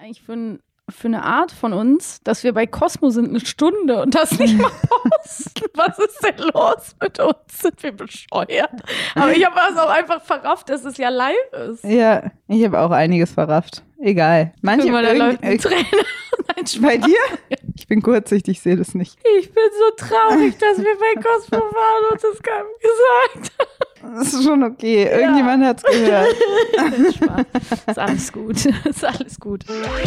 eigentlich für eine Art von uns, dass wir bei Cosmo sind 1 Stunde und das nicht mal posten. Was ist denn los mit uns? Sind wir bescheuert? Aber ich habe es auch einfach verrafft, dass es ja live ist. Ja, ich habe auch einiges verrafft. Egal. Manche da läuft ein Trainer. Nein, bei dir? Ich bin kurzsichtig, ich sehe das nicht. Ich bin so traurig, dass wir bei Cosmo waren und das keinem gesagt haben. Das ist schon okay. Irgendjemand hat es gehört. Spaß. Ist alles gut. Ist alles gut.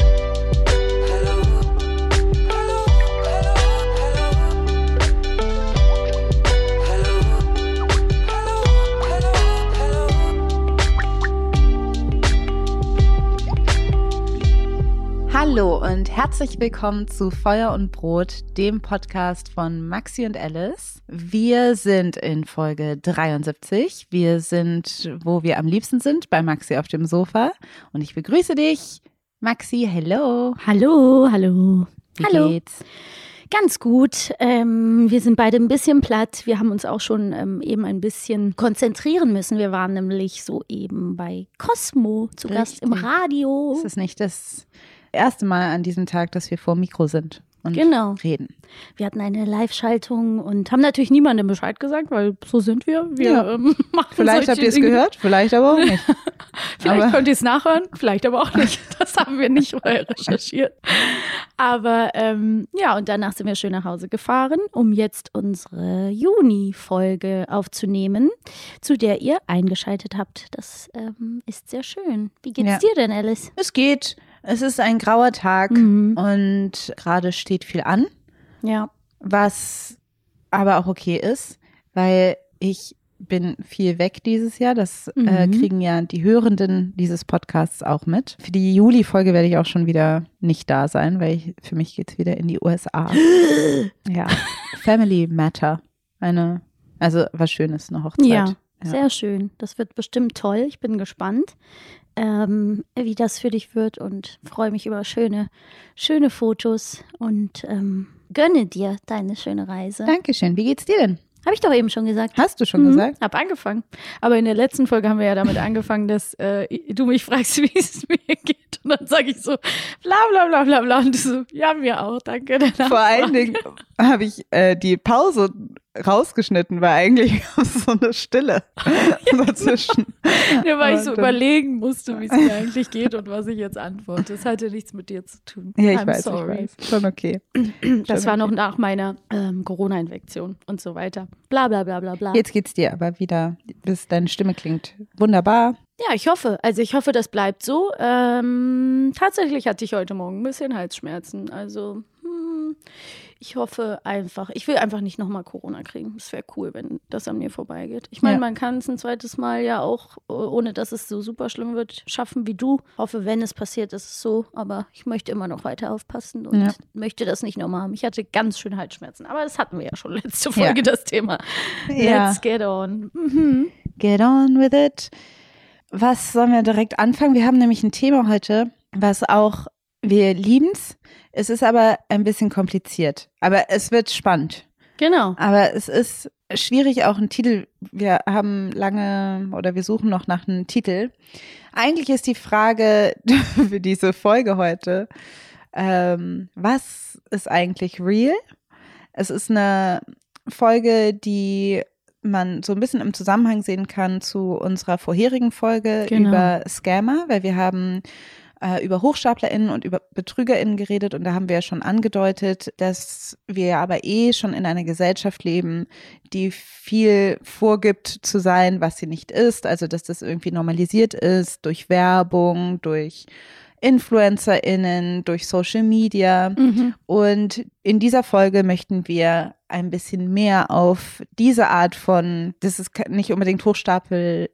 Hallo und herzlich willkommen zu Feuer und Brot, dem Podcast von Maxi und Alice. Wir sind in Folge 73. Wir sind, wo wir am liebsten sind, bei Maxi auf dem Sofa. Und ich begrüße dich, Maxi. Hello. Hallo, hallo. Wie geht's? Ganz gut. Wir sind beide ein bisschen platt. Wir haben uns auch schon eben ein bisschen konzentrieren müssen. Wir waren nämlich soeben bei Cosmo zu Gast im Radio. Das ist nicht das erste Mal an diesem Tag, dass wir vor Mikro sind und reden. Wir hatten eine Live-Schaltung und haben natürlich niemandem Bescheid gesagt, weil so sind wir. Wir machen vielleicht habt ihr es gehört, vielleicht aber auch nicht. Vielleicht könnt ihr es nachhören, vielleicht aber auch nicht. Das haben wir nicht vorher recherchiert. Aber und danach sind wir schön nach Hause gefahren, um jetzt unsere Juni-Folge aufzunehmen, zu der ihr eingeschaltet habt. Das ist sehr schön. Wie geht's dir denn, Alice? Es geht. Es ist ein grauer Tag und gerade steht viel an. Ja. Was aber auch okay ist, weil ich bin viel weg dieses Jahr. Das kriegen ja die Hörenden dieses Podcasts auch mit. Für die Juli-Folge werde ich auch schon wieder nicht da sein, weil für mich geht es wieder in die USA. Ja, Family Matter. Was Schönes, eine Hochzeit. Ja, sehr schön. Das wird bestimmt toll. Ich bin gespannt, wie das für dich wird und freue mich über schöne Fotos und gönne dir deine schöne Reise. Dankeschön. Wie geht's dir denn? Habe ich doch eben schon gesagt. Hast du schon gesagt? Hab angefangen. Aber in der letzten Folge haben wir ja damit angefangen, dass du mich fragst, wie es mir geht. Und dann sage ich so, bla bla bla bla bla. Und du so, ja, mir auch, danke. Vor allen Dingen habe ich die Pause rausgeschnitten, weil eigentlich so eine Stille dazwischen. Ja, weil ich so überlegen musste, wie es mir eigentlich geht und was ich jetzt antworte. Das hatte nichts mit dir zu tun. Ja, ich weiß. Schon okay. Das war noch nach meiner Corona-Infektion und so weiter. Bla bla bla bla bla. Jetzt geht's dir aber wieder, bis deine Stimme klingt wunderbar. Ja, ich hoffe. Also ich hoffe, das bleibt so. Tatsächlich hatte ich heute Morgen ein bisschen Halsschmerzen. Also ich hoffe einfach, ich will einfach nicht nochmal Corona kriegen. Es wäre cool, wenn das an mir vorbeigeht. Ich meine, man kann es ein zweites Mal ja auch, ohne dass es so super schlimm wird, schaffen wie du. Hoffe, wenn es passiert, ist es so. Aber ich möchte immer noch weiter aufpassen und möchte das nicht nochmal haben. Ich hatte ganz schön Halsschmerzen. Aber das hatten wir ja schon letzte Folge, das Thema. Let's get on. Get on with it. Was sollen wir direkt anfangen? Wir haben nämlich ein Thema heute, was auch, wir lieben's. Es ist aber ein bisschen kompliziert. Aber es wird spannend. Genau. Aber es ist schwierig, auch einen Titel. Wir suchen noch nach einem Titel. Eigentlich ist die Frage für diese Folge heute, was ist eigentlich real? Es ist eine Folge, die man so ein bisschen im Zusammenhang sehen kann zu unserer vorherigen Folge über Scammer, weil wir haben über HochstaplerInnen und über BetrügerInnen geredet und da haben wir ja schon angedeutet, dass wir aber schon in einer Gesellschaft leben, die viel vorgibt zu sein, was sie nicht ist, also dass das irgendwie normalisiert ist durch Werbung, durch InfluencerInnen, durch Social Media und in dieser Folge möchten wir ein bisschen mehr auf diese Art von, das ist nicht unbedingt Hochstapelei,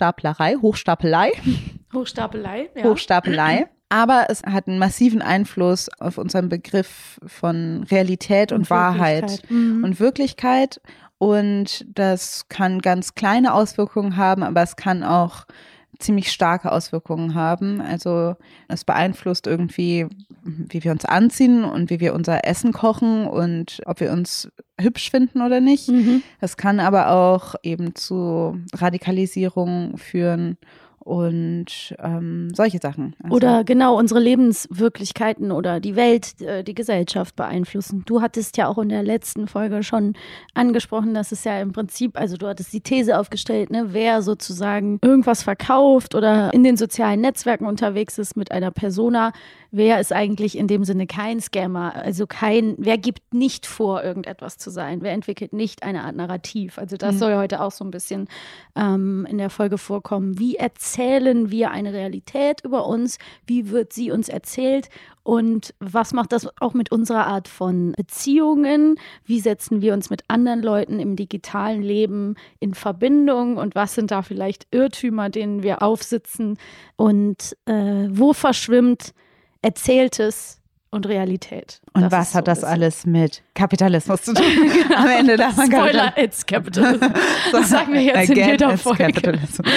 aber es hat einen massiven Einfluss auf unseren Begriff von Realität und Wahrheit und Wirklichkeit und das kann ganz kleine Auswirkungen haben, aber es kann auch ziemlich starke Auswirkungen haben. Also es beeinflusst irgendwie, wie wir uns anziehen und wie wir unser Essen kochen und ob wir uns hübsch finden oder nicht. Es kann aber auch eben zu Radikalisierung führen und solche Sachen. Also, oder genau unsere Lebenswirklichkeiten oder die Welt, die Gesellschaft beeinflussen. Du hattest ja auch in der letzten Folge schon angesprochen, dass es ja im Prinzip, also du hattest die These aufgestellt, ne, wer sozusagen irgendwas verkauft oder in den sozialen Netzwerken unterwegs ist mit einer Persona, wer ist eigentlich in dem Sinne kein Scammer, also wer gibt nicht vor, irgendetwas zu sein, wer entwickelt nicht eine Art Narrativ. Also das soll heute auch so ein bisschen in der Folge vorkommen. Wie erzählen wir eine Realität über uns? Wie wird sie uns erzählt? Und was macht das auch mit unserer Art von Beziehungen? Wie setzen wir uns mit anderen Leuten im digitalen Leben in Verbindung? Und was sind da vielleicht Irrtümer, denen wir aufsitzen? Und wo verschwimmt Erzähltes und Realität? Und was hat das alles mit Kapitalismus zu tun? Am Ende darf man Spoiler, it's Capitalism. Das sagen wir jetzt in jeder Folge.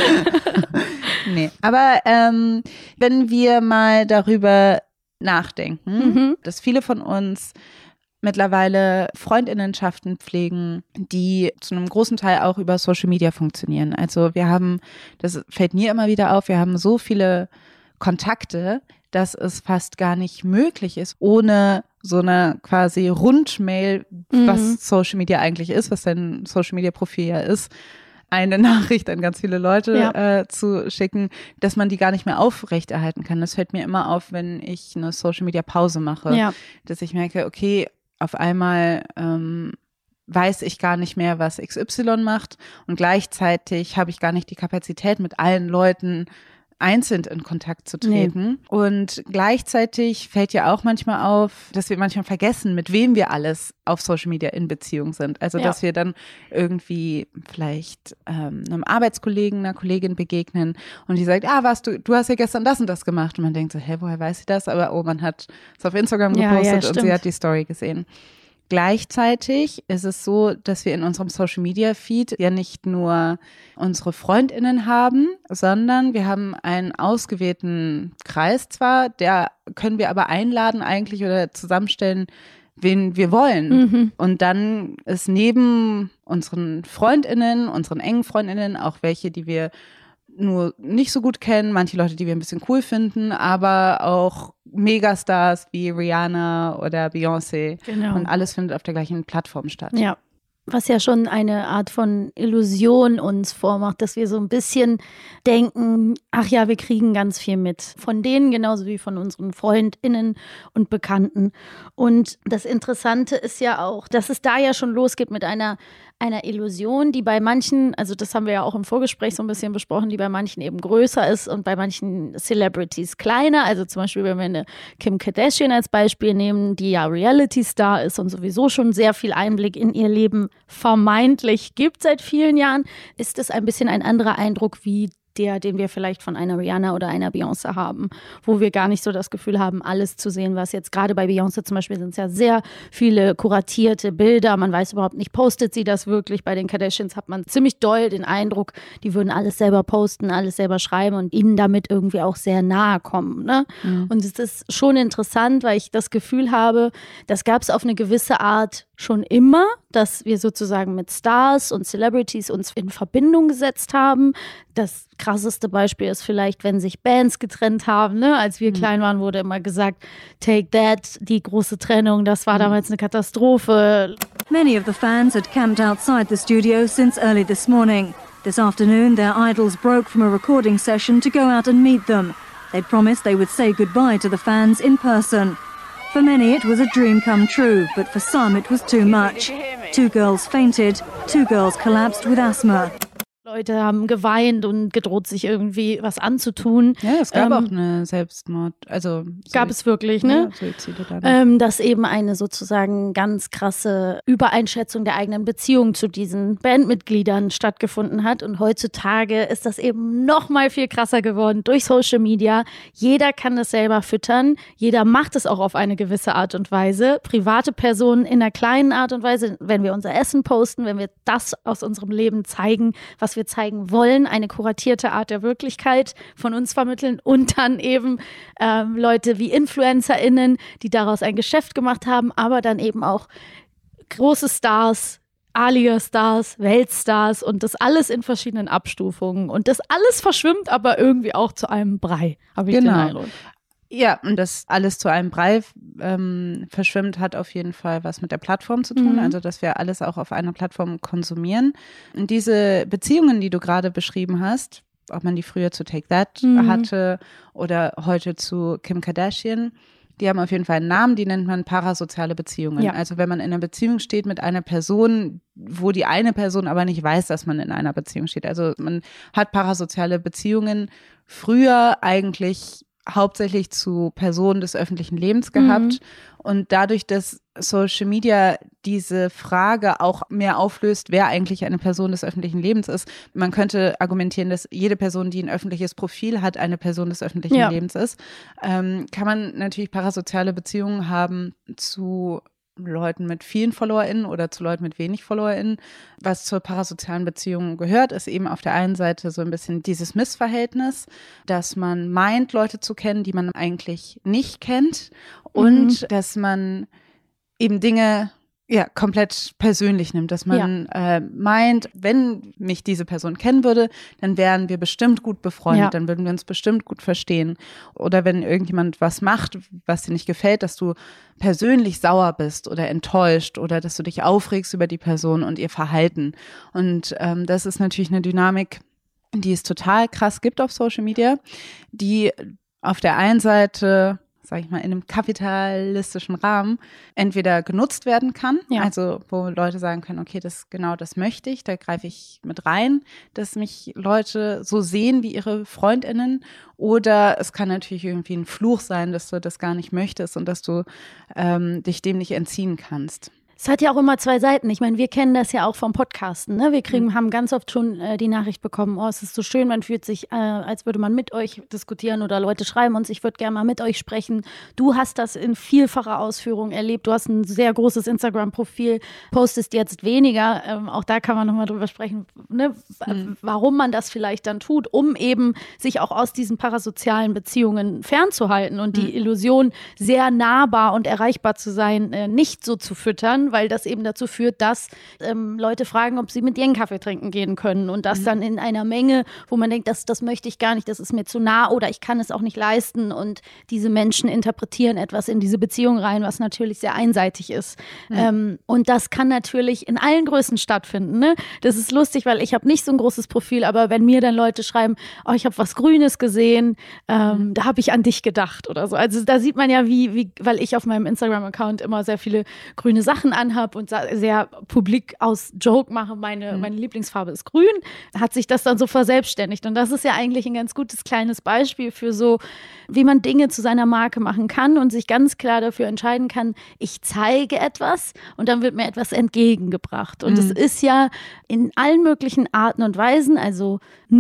Nee, aber wenn wir mal darüber nachdenken, dass viele von uns mittlerweile Freundinnenschaften pflegen, die zu einem großen Teil auch über Social Media funktionieren. Also wir haben, das fällt mir immer wieder auf, wir haben so viele Kontakte, dass es fast gar nicht möglich ist, ohne so eine quasi Rundmail, was Social Media eigentlich ist, was dein Social Media Profil ja ist, eine Nachricht an ganz viele Leute zu schicken, dass man die gar nicht mehr aufrechterhalten kann. Das fällt mir immer auf, wenn ich eine Social Media Pause mache, dass ich merke, okay, auf einmal weiß ich gar nicht mehr, was XY macht und gleichzeitig habe ich gar nicht die Kapazität, mit allen Leuten einzeln in Kontakt zu treten. Nee. Und gleichzeitig fällt ja auch manchmal auf, dass wir manchmal vergessen, mit wem wir alles auf Social Media in Beziehung sind. Also, dass wir dann irgendwie vielleicht einem Arbeitskollegen, einer Kollegin begegnen und die sagt, du hast ja gestern das und das gemacht. Und man denkt so, woher weiß sie das? Aber man hat es auf Instagram gepostet und sie hat die Story gesehen. Gleichzeitig ist es so, dass wir in unserem Social-Media-Feed ja nicht nur unsere FreundInnen haben, sondern wir haben einen ausgewählten Kreis zwar, der können wir aber einladen eigentlich oder zusammenstellen, wen wir wollen. Und dann ist neben unseren FreundInnen, unseren engen FreundInnen auch welche, die wir nur nicht so gut kennen, manche Leute, die wir ein bisschen cool finden, aber auch Megastars wie Rihanna oder Beyoncé. Genau. Und alles findet auf der gleichen Plattform statt. Ja, was ja schon eine Art von Illusion uns vormacht, dass wir so ein bisschen denken, ach ja, wir kriegen ganz viel mit. Von denen genauso wie von unseren FreundInnen und Bekannten. Und das Interessante ist ja auch, dass es da ja schon losgeht mit einer Illusion, die bei manchen, also das haben wir ja auch im Vorgespräch so ein bisschen besprochen, die bei manchen eben größer ist und bei manchen Celebrities kleiner. Also zum Beispiel, wenn wir eine Kim Kardashian als Beispiel nehmen, die ja Reality-Star ist und sowieso schon sehr viel Einblick in ihr Leben vermeintlich gibt seit vielen Jahren, ist es ein bisschen ein anderer Eindruck wie den wir vielleicht von einer Rihanna oder einer Beyoncé haben, wo wir gar nicht so das Gefühl haben, alles zu sehen, was jetzt gerade bei Beyoncé zum Beispiel sind es ja sehr viele kuratierte Bilder, man weiß überhaupt nicht, postet sie das wirklich? Bei den Kardashians hat man ziemlich doll den Eindruck, die würden alles selber posten, alles selber schreiben und ihnen damit irgendwie auch sehr nahe kommen. Ne? Und es ist schon interessant, weil ich das Gefühl habe, das gab es auf eine gewisse Art schon immer, dass wir sozusagen mit Stars und Celebrities uns in Verbindung gesetzt haben. Das krasseste Beispiel ist vielleicht, wenn sich Bands getrennt haben. Ne? Als wir klein waren, wurde immer gesagt, Take That, die große Trennung, das war damals eine Katastrophe. Many of the fans had camped outside the studio since early this morning. This afternoon, their idols broke from a recording session to go out and meet them. They'd promised they would say goodbye to the fans in person. For many, it was a dream come true, but for some, it was too much. 2 girls fainted, 2 girls collapsed with asthma. Leute haben geweint und gedroht, sich irgendwie was anzutun. Ja, es gab auch eine Selbstmord. Also gab es wirklich, ne? Ja, Suizide dann. Dass eben eine sozusagen ganz krasse Übereinschätzung der eigenen Beziehung zu diesen Bandmitgliedern stattgefunden hat. Und heutzutage ist das eben noch mal viel krasser geworden durch Social Media. Jeder kann das selber füttern. Jeder macht es auch auf eine gewisse Art und Weise. Private Personen in einer kleinen Art und Weise, wenn wir unser Essen posten, wenn wir das aus unserem Leben zeigen, was wir zeigen wollen, eine kuratierte Art der Wirklichkeit von uns vermitteln und dann eben Leute wie InfluencerInnen, die daraus ein Geschäft gemacht haben, aber dann eben auch große Stars Alias-Stars, Weltstars und das alles in verschiedenen Abstufungen. Und das alles verschwimmt aber irgendwie auch zu einem Brei, habe ich den Eindruck. Ja, und das alles zu einem Brei verschwimmt, hat auf jeden Fall was mit der Plattform zu tun, also dass wir alles auch auf einer Plattform konsumieren. Und diese Beziehungen, die du gerade beschrieben hast, ob man die früher zu Take That hatte oder heute zu Kim Kardashian, die haben auf jeden Fall einen Namen, die nennt man parasoziale Beziehungen. Ja. Also wenn man in einer Beziehung steht mit einer Person, wo die eine Person aber nicht weiß, dass man in einer Beziehung steht. Also man hat parasoziale Beziehungen früher eigentlich hauptsächlich zu Personen des öffentlichen Lebens gehabt. Und dadurch, dass Social Media diese Frage auch mehr auflöst, wer eigentlich eine Person des öffentlichen Lebens ist. Man könnte argumentieren, dass jede Person, die ein öffentliches Profil hat, eine Person des öffentlichen Lebens ist. Kann man natürlich parasoziale Beziehungen haben zu Leuten mit vielen FollowerInnen oder zu Leuten mit wenig FollowerInnen. Was zur parasozialen Beziehung gehört, ist eben auf der einen Seite so ein bisschen dieses Missverhältnis, dass man meint, Leute zu kennen, die man eigentlich nicht kennt und dass man eben Dinge komplett persönlich nimmt, dass man meint, wenn mich diese Person kennen würde, dann wären wir bestimmt gut befreundet, dann würden wir uns bestimmt gut verstehen. Oder wenn irgendjemand was macht, was dir nicht gefällt, dass du persönlich sauer bist oder enttäuscht oder dass du dich aufregst über die Person und ihr Verhalten. Und das ist natürlich eine Dynamik, die es total krass gibt auf Social Media, die auf der einen Seite, sage ich mal, in einem kapitalistischen Rahmen entweder genutzt werden kann, also wo Leute sagen können, okay, das möchte ich, da greife ich mit rein, dass mich Leute so sehen wie ihre FreundInnen, oder es kann natürlich irgendwie ein Fluch sein, dass du das gar nicht möchtest und dass du dich dem nicht entziehen kannst. Es hat ja auch immer zwei Seiten. Ich meine, wir kennen das ja auch vom Podcasten. Ne? Wir haben ganz oft schon die Nachricht bekommen, oh, es ist so schön, man fühlt sich, als würde man mit euch diskutieren, oder Leute schreiben uns, ich würde gerne mal mit euch sprechen. Du hast das in vielfacher Ausführung erlebt. Du hast ein sehr großes Instagram-Profil, postest jetzt weniger. Auch da kann man nochmal drüber sprechen, ne? Warum man das vielleicht dann tut, um eben sich auch aus diesen parasozialen Beziehungen fernzuhalten und die Illusion, sehr nahbar und erreichbar zu sein, nicht so zu füttern, weil das eben dazu führt, dass Leute fragen, ob sie mit dir einen Kaffee trinken gehen können, und das dann in einer Menge, wo man denkt, das möchte ich gar nicht, das ist mir zu nah oder ich kann es auch nicht leisten, und diese Menschen interpretieren etwas in diese Beziehung rein, was natürlich sehr einseitig ist. Und das kann natürlich in allen Größen stattfinden. Ne? Das ist lustig, weil ich habe nicht so ein großes Profil, aber wenn mir dann Leute schreiben, oh, ich habe was Grünes gesehen, da habe ich an dich gedacht oder so. Also da sieht man ja, wie weil ich auf meinem Instagram-Account immer sehr viele grüne Sachen anhab und sehr publik aus Joke mache, meine Lieblingsfarbe ist grün, hat sich das dann so verselbstständigt. Und das ist ja eigentlich ein ganz gutes kleines Beispiel für so, wie man Dinge zu seiner Marke machen kann und sich ganz klar dafür entscheiden kann, ich zeige etwas und dann wird mir etwas entgegengebracht. Und es ist ja in allen möglichen Arten und Weisen, also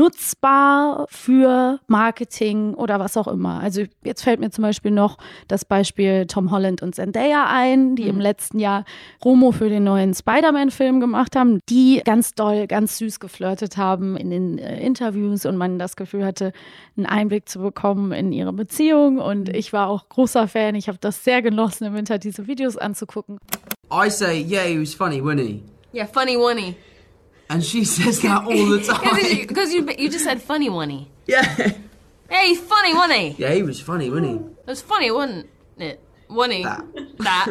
nutzbar für Marketing oder was auch immer. Also jetzt fällt mir zum Beispiel noch das Beispiel Tom Holland und Zendaya ein, die im letzten Jahr Promo für den neuen Spider-Man-Film gemacht haben, die ganz doll, ganz süß geflirtet haben in den Interviews und man das Gefühl hatte, einen Einblick zu bekommen in ihre Beziehung. Und ich war auch großer Fan. Ich habe das sehr genossen, im Winter diese Videos anzugucken. I say, yeah, he was funny, wasn't he? Yeah, funny one-y. And she says that all the time. Because you just said funny one-y. Yeah. Hey, funny one-y. Yeah, he was funny, wasn't he? It was funny, wasn't it? One-y. That.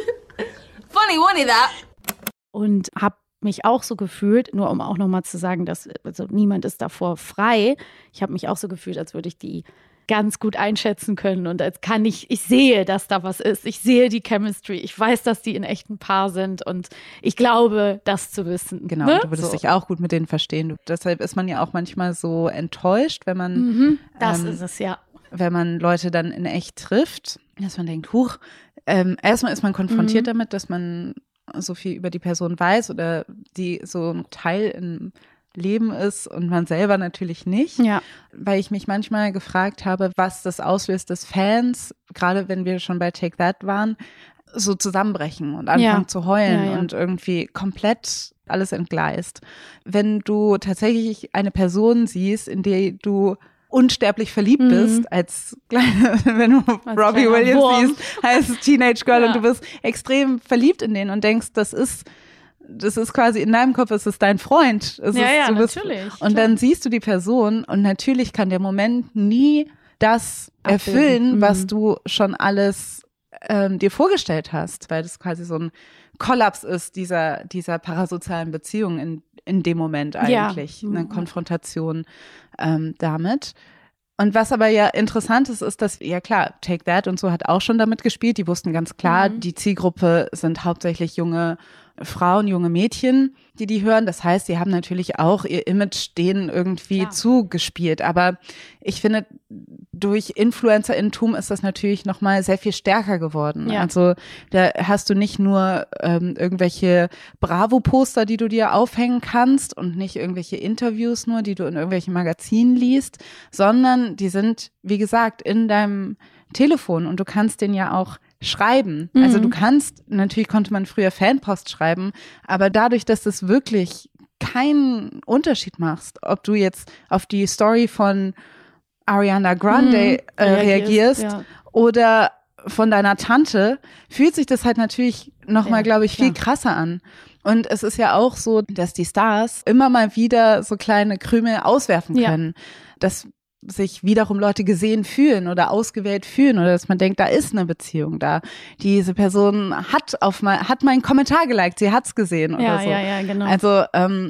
Funny one-y that. Und habe mich auch so gefühlt, nur um auch nochmal zu sagen, dass also niemand ist davor frei. Ich habe mich auch so gefühlt, als würde ich die ganz gut einschätzen können und als kann ich sehe, dass da was ist. Ich sehe die Chemistry. Ich weiß, dass die in echt ein Paar sind und ich glaube, das zu wissen. Genau, ne? Du würdest dich auch gut mit denen verstehen. Deshalb ist man ja auch manchmal so enttäuscht, wenn man das ist es, ja. Wenn man Leute dann in echt trifft, dass man denkt, huch, erstmal ist man konfrontiert damit, dass man so viel über die Person weiß oder die so ein Teil im Leben ist und man selber natürlich nicht. Ja. Weil ich mich manchmal gefragt habe, was das auslöst, dass Fans, gerade wenn wir schon bei Take That waren, so zusammenbrechen und anfangen zu heulen und irgendwie komplett alles entgleist. Wenn du tatsächlich eine Person siehst, in die du unsterblich verliebt bist, als kleine, wenn du als Robbie Williams siehst, als Teenage Girl und du bist extrem verliebt in den und denkst, das ist das ist quasi in deinem Kopf, es ist dein Freund. Natürlich. Und dann siehst du die Person und natürlich kann der Moment nie das erfüllen, was du schon alles dir vorgestellt hast, weil das quasi so ein Kollaps ist dieser parasozialen Beziehung in dem Moment eigentlich, eine Konfrontation damit. Und was aber ja interessant ist, dass, ja klar, Take That und so hat auch schon damit gespielt. Die wussten ganz klar, die Zielgruppe sind hauptsächlich junge Frauen, junge Mädchen, die hören. Das heißt, sie haben natürlich auch ihr Image denen irgendwie zugespielt. Aber ich finde, durch Influencer-Intum ist das natürlich nochmal sehr viel stärker geworden. Ja. Also da hast du nicht nur irgendwelche Bravo-Poster, die du dir aufhängen kannst und nicht irgendwelche Interviews nur, die du in irgendwelchen Magazinen liest, sondern die sind, wie gesagt, in deinem Telefon und du kannst den ja auch schreiben. Also natürlich konnte man früher Fanpost schreiben, aber dadurch, dass das wirklich keinen Unterschied machst, ob du jetzt auf die Story von Ariana Grande reagierst oder von deiner Tante, fühlt sich das halt natürlich nochmal, glaube ich, viel krasser an. Und es ist ja auch so, dass die Stars immer mal wieder so kleine Krümel auswerfen können. Das sich wiederum Leute gesehen fühlen oder ausgewählt fühlen oder dass man denkt, da ist eine Beziehung da. Diese Person hat meinen Kommentar geliked, sie hat's gesehen oder so. Ja, genau. Also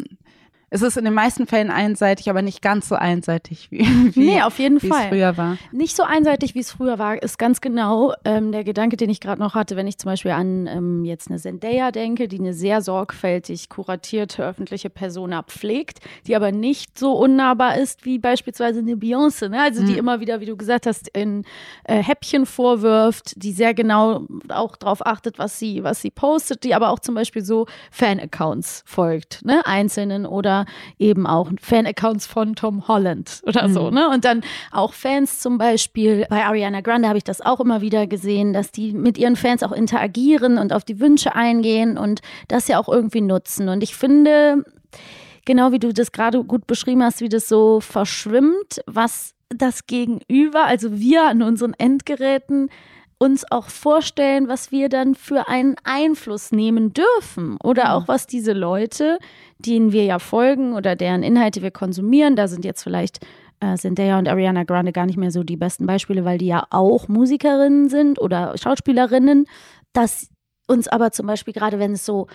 es ist in den meisten Fällen einseitig, aber nicht ganz so einseitig wie auf jeden Fall. Es früher war. Nicht so einseitig, wie es früher war, ist ganz genau der Gedanke, den ich gerade noch hatte, wenn ich zum Beispiel an jetzt eine Zendaya denke, die eine sehr sorgfältig kuratierte öffentliche Persona pflegt, die aber nicht so unnahbar ist wie beispielsweise eine Beyoncé, ne? Also die immer wieder, wie du gesagt hast, in Häppchen vorwirft, die sehr genau auch darauf achtet, was sie postet, die aber auch zum Beispiel so Fan-Accounts folgt, ne? Einzelnen oder eben auch Fan-Accounts von Tom Holland oder so, ne? Und dann auch Fans zum Beispiel, bei Ariana Grande habe ich das auch immer wieder gesehen, dass die mit ihren Fans auch interagieren und auf die Wünsche eingehen und das ja auch irgendwie nutzen. Und ich finde, genau wie du das gerade gut beschrieben hast, wie das so verschwimmt, was das Gegenüber, also wir an unseren Endgeräten, uns auch vorstellen, was wir dann für einen Einfluss nehmen dürfen oder auch was diese Leute, denen wir ja folgen oder deren Inhalte wir konsumieren, da sind jetzt vielleicht Zendaya und Ariana Grande gar nicht mehr so die besten Beispiele, weil die ja auch Musikerinnen sind oder Schauspielerinnen, dass uns aber zum Beispiel, gerade wenn es so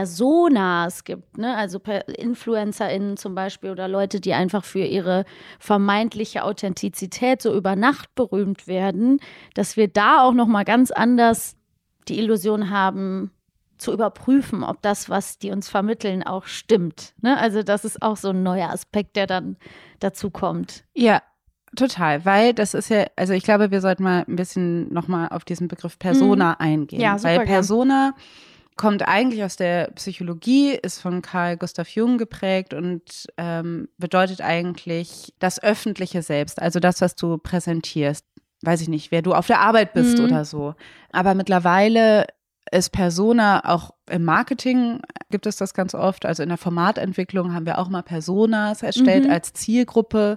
Personas gibt, ne, also InfluencerInnen zum Beispiel oder Leute, die einfach für ihre vermeintliche Authentizität so über Nacht berühmt werden, dass wir da auch nochmal ganz anders die Illusion haben, zu überprüfen, ob das, was die uns vermitteln, auch stimmt. Ne? Also das ist auch so ein neuer Aspekt, der dann dazu kommt. Ja, total, weil das ist ja, also ich glaube, wir sollten mal ein bisschen nochmal auf diesen Begriff Persona eingehen. Ja, super, weil Persona kommt eigentlich aus der Psychologie, ist von Carl Gustav Jung geprägt und bedeutet eigentlich das öffentliche Selbst, also das, was du präsentierst. Weiß ich nicht, wer du auf der Arbeit bist oder so. Aber mittlerweile ist Persona auch im Marketing, gibt es das ganz oft, also in der Formatentwicklung haben wir auch mal Personas erstellt als Zielgruppe,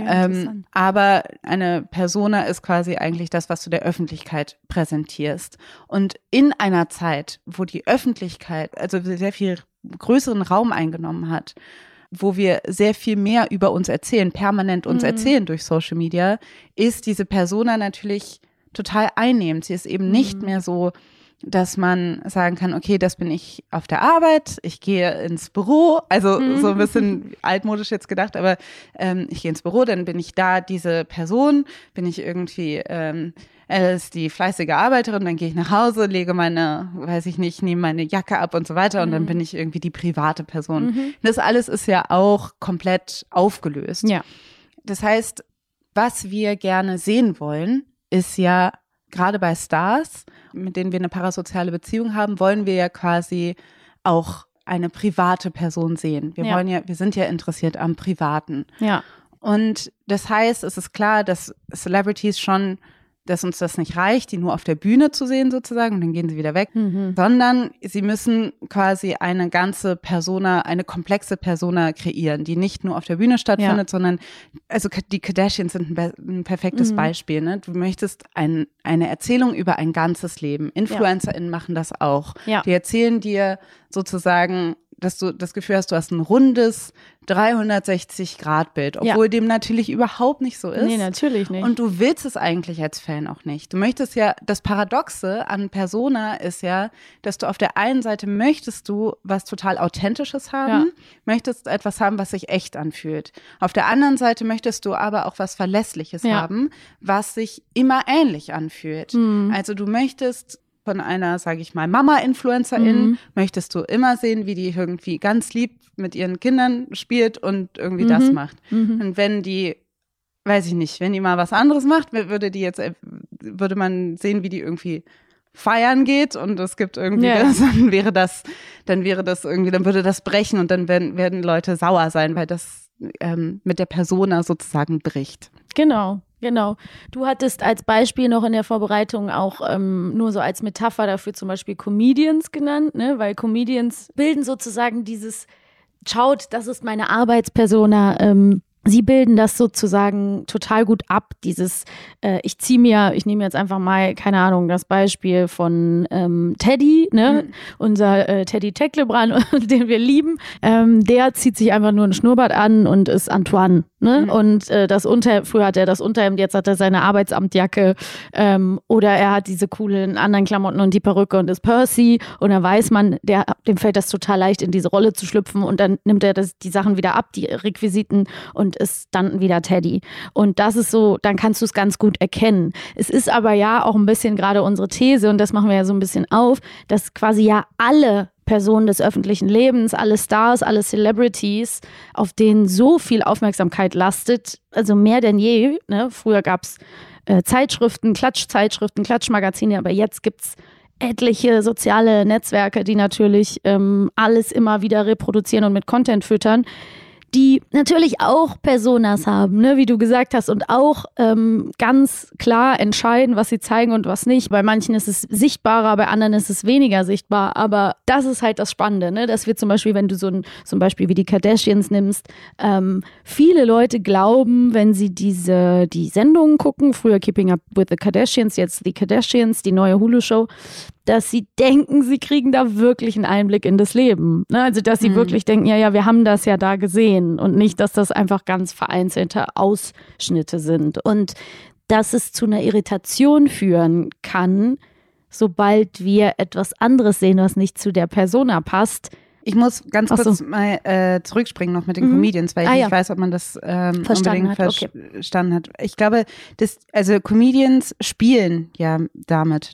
aber eine Persona ist quasi eigentlich das, was du der Öffentlichkeit präsentierst. Und in einer Zeit, wo die Öffentlichkeit also sehr viel größeren Raum eingenommen hat, wo wir sehr viel mehr über uns erzählen, permanent uns erzählen durch Social Media, ist diese Persona natürlich total einnehmend. Sie ist eben nicht mehr so, dass man sagen kann, okay, das bin ich auf der Arbeit, ich gehe ins Büro, also so ein bisschen altmodisch jetzt gedacht, aber ich gehe ins Büro, dann bin ich da diese Person, bin ich irgendwie, ist die fleißige Arbeiterin, dann gehe ich nach Hause, lege meine, weiß ich nicht, nehme meine Jacke ab und so weiter und dann bin ich irgendwie die private Person. Das alles ist ja auch komplett aufgelöst. Ja. Das heißt, was wir gerne sehen wollen, ist ja gerade bei Stars, mit denen wir eine parasoziale Beziehung haben, wollen wir ja quasi auch eine private Person sehen. Wir sind ja interessiert am Privaten. Ja. Und das heißt, es ist klar, dass Celebrities schon dass uns das nicht reicht, die nur auf der Bühne zu sehen sozusagen und dann gehen sie wieder weg, sondern sie müssen quasi eine ganze Persona, eine komplexe Persona kreieren, die nicht nur auf der Bühne stattfindet, sondern, also die Kardashians sind ein perfektes Beispiel, ne? Du möchtest eine Erzählung über ein ganzes Leben. InfluencerInnen machen das auch. Ja. Die erzählen dir sozusagen, dass du das Gefühl hast, du hast ein rundes 360-Grad-Bild, obwohl dem natürlich überhaupt nicht so ist. Nee, natürlich nicht. Und du willst es eigentlich als Fan auch nicht. Du möchtest ja, das Paradoxe an Persona ist ja, dass du auf der einen Seite möchtest du was total Authentisches haben, möchtest etwas haben, was sich echt anfühlt. Auf der anderen Seite möchtest du aber auch was Verlässliches haben, was sich immer ähnlich anfühlt. Also du möchtest von einer, sage ich mal, Mama-Influencerin, möchtest du immer sehen, wie die irgendwie ganz lieb mit ihren Kindern spielt und irgendwie das macht. Und wenn die, weiß ich nicht, wenn die mal was anderes macht, würde man sehen, wie die irgendwie feiern geht und es gibt irgendwie das, dann würde das brechen und dann werden Leute sauer sein, weil das mit der Persona sozusagen bricht. Genau. Du hattest als Beispiel noch in der Vorbereitung auch nur so als Metapher dafür zum Beispiel Comedians genannt, ne? Weil Comedians bilden sozusagen dieses, schaut, das ist meine Arbeitspersona, sie bilden das sozusagen total gut ab, dieses, ich nehme jetzt einfach mal, keine Ahnung, das Beispiel von Teddy, ne? Unser Teddy Tecklebrand, den wir lieben, der zieht sich einfach nur ein Schnurrbart an und ist Antoine, ne? Und früher hat er das Unterhemd, jetzt hat er seine Arbeitsamtjacke, oder er hat diese coolen anderen Klamotten und die Perücke und ist Percy und dann weiß man, dem fällt das total leicht, in diese Rolle zu schlüpfen und dann nimmt er die Sachen wieder ab, die Requisiten und ist dann wieder Teddy. Und das ist so, dann kannst du es ganz gut erkennen. Es ist aber ja auch ein bisschen gerade unsere These, und das machen wir ja so ein bisschen auf, dass quasi ja alle Personen des öffentlichen Lebens, alle Stars, alle Celebrities, auf denen so viel Aufmerksamkeit lastet, also mehr denn je, ne? Früher gab es Zeitschriften, Klatschmagazine, aber jetzt gibt es etliche soziale Netzwerke, die natürlich alles immer wieder reproduzieren und mit Content füttern, die natürlich auch Personas haben, ne, wie du gesagt hast, und auch ganz klar entscheiden, was sie zeigen und was nicht. Bei manchen ist es sichtbarer, bei anderen ist es weniger sichtbar. Aber das ist halt das Spannende, ne, dass wir zum Beispiel, wenn du so ein Beispiel wie die Kardashians nimmst, viele Leute glauben, wenn sie die Sendungen gucken, früher Keeping Up with the Kardashians, jetzt The Kardashians, die neue Hulu-Show, dass sie denken, sie kriegen da wirklich einen Einblick in das Leben. Ne? Also, dass sie wirklich denken, ja, wir haben das ja da gesehen und nicht, dass das einfach ganz vereinzelte Ausschnitte sind. Und dass es zu einer Irritation führen kann, sobald wir etwas anderes sehen, was nicht zu der Persona passt. Ich muss ganz kurz mal zurückspringen noch mit den Comedians, weil ich nicht weiß, ob man das unbedingt verstanden hat. Ich glaube, Comedians spielen ja damit,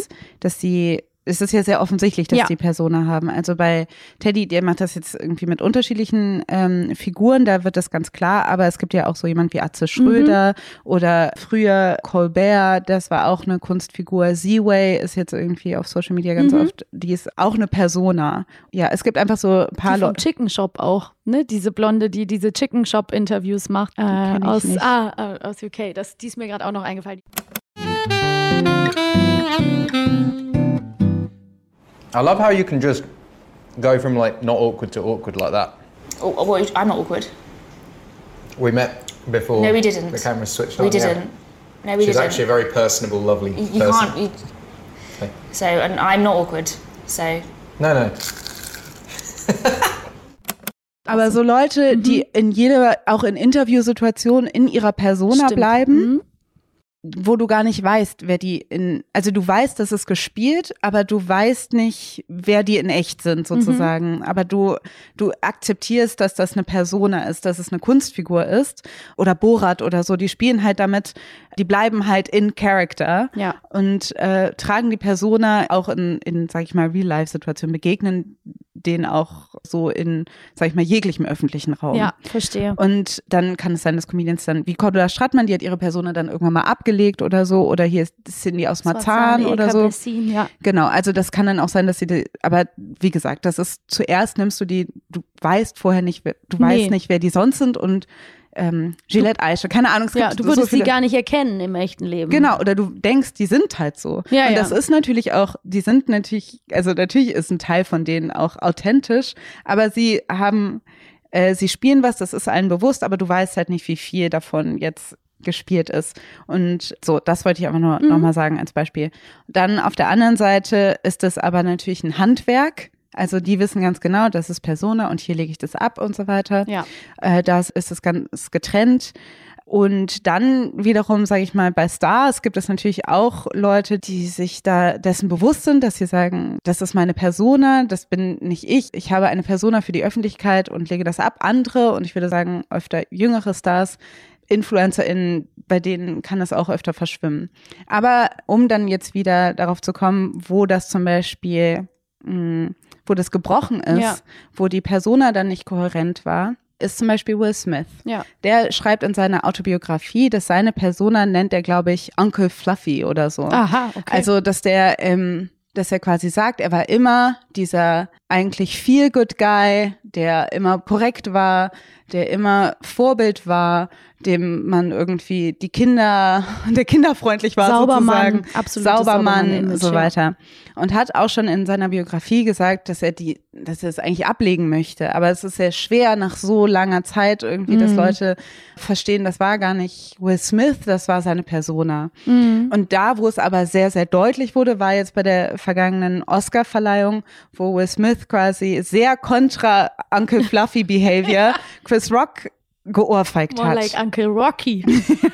es ist ja sehr offensichtlich, dass die Persona haben. Also bei Teddy, der macht das jetzt irgendwie mit unterschiedlichen Figuren, da wird das ganz klar, aber es gibt ja auch so jemand wie Atze Schröder oder früher Colbert, das war auch eine Kunstfigur. Z-Way ist jetzt irgendwie auf Social Media ganz oft, die ist auch eine Persona. Ja, es gibt einfach so ein paar Leute. Chicken Shop auch, ne? Diese Blonde, die diese Chicken Shop Interviews macht aus UK. Die ist mir gerade auch noch eingefallen. I love how you can just go from like not awkward to awkward like that. Oh, I'm not awkward. We met before. No, we didn't. The camera switched on. We didn't. No, we She's didn't. actually a very personable, lovely person. You can't. So, and I'm not awkward. So. No. Aber so Leute, die auch in Interviewsituationen in ihrer Persona bleiben, wo du gar nicht weißt, also du weißt, das ist gespielt, aber du weißt nicht, wer die in echt sind sozusagen. Aber du akzeptierst, dass das eine Persona ist, dass es eine Kunstfigur ist oder Borat oder so, die spielen halt damit, die bleiben halt in Character und tragen die Persona auch in sag ich mal, Real-Life-Situationen, begegnen denen auch so in, sag ich mal, jeglichem öffentlichen Raum. Ja, verstehe. Und dann kann es sein, dass Comedians dann, wie Cordula Strattmann, die hat ihre Persona dann irgendwann mal abgelegt oder so, oder hier ist Cindy aus Marzahn oder so. Bessin, ja. Genau, also das kann dann auch sein, dass aber wie gesagt, das ist, zuerst nimmst du weißt vorher nicht, weißt nicht, wer die sonst sind und Gillette Eiche, keine Ahnung. Es gibt du würdest so sie gar nicht erkennen im echten Leben. Genau, oder du denkst, die sind halt so. Ja, und das ist natürlich auch, natürlich ist ein Teil von denen auch authentisch, aber sie spielen was, das ist allen bewusst, aber du weißt halt nicht, wie viel davon jetzt gespielt ist. Und so, das wollte ich aber nur noch mal sagen als Beispiel. Dann auf der anderen Seite ist es aber natürlich ein Handwerk. Also die wissen ganz genau, das ist Persona und hier lege ich das ab und so weiter. Ja. Das ist es ganz getrennt. Und dann wiederum, sage ich mal, bei Stars gibt es natürlich auch Leute, die sich da dessen bewusst sind, dass sie sagen, das ist meine Persona, das bin nicht ich. Ich habe eine Persona für die Öffentlichkeit und lege das ab. Andere, und ich würde sagen, öfter jüngere Stars, InfluencerInnen, bei denen kann das auch öfter verschwimmen. Aber um dann jetzt wieder darauf zu kommen, wo das zum Beispiel wo das gebrochen ist, wo die Persona dann nicht kohärent war, ist zum Beispiel Will Smith. Ja. Der schreibt in seiner Autobiografie, dass seine Persona nennt er, glaube ich, Uncle Fluffy oder so. Aha, okay. Also, dass er quasi sagt, er war immer dieser eigentlich Feel-Good-Guy, der immer korrekt war, der immer Vorbild war, dem man irgendwie der kinderfreundlich war, Saubermann, sozusagen. absolutes Saubermann und so ja. weiter. Und hat auch schon in seiner Biografie gesagt, dass er es eigentlich ablegen möchte. Aber es ist sehr schwer nach so langer Zeit irgendwie, dass Leute verstehen, das war gar nicht Will Smith, das war seine Persona. Und da, wo es aber sehr, sehr deutlich wurde, war jetzt bei der vergangenen Oscar-Verleihung, wo Will Smith quasi sehr kontra Uncle Fluffy Behavior Chris Rock geohrfeigt hat. More like Uncle Rocky.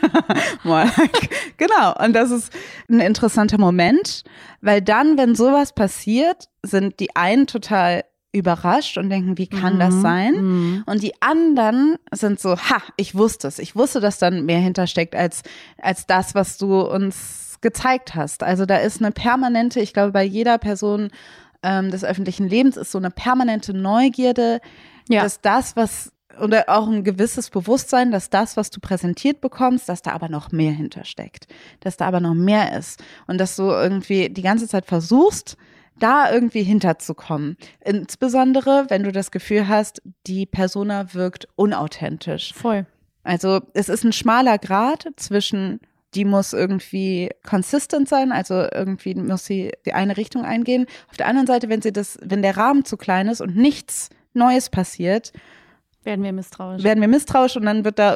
Genau. Und das ist ein interessanter Moment, weil dann, wenn sowas passiert, sind die einen total überrascht und denken, wie kann das sein? Und die anderen sind so, ich wusste es. Ich wusste, dass dann mehr hintersteckt als das, was du uns gezeigt hast. Also da ist eine permanente, ich glaube, bei jeder Person des öffentlichen Lebens ist so eine permanente Neugierde, dass oder auch ein gewisses Bewusstsein, dass das, was du präsentiert bekommst, dass da aber noch mehr hintersteckt, dass da aber noch mehr ist und dass du irgendwie die ganze Zeit versuchst, da irgendwie hinterzukommen. Insbesondere, wenn du das Gefühl hast, die Persona wirkt unauthentisch. Voll. Also es ist ein schmaler Grat zwischen, die muss irgendwie consistent sein, also irgendwie muss sie die eine Richtung eingehen. Auf der anderen Seite, wenn der Rahmen zu klein ist und nichts Neues passiert, werden wir misstrauisch und dann wird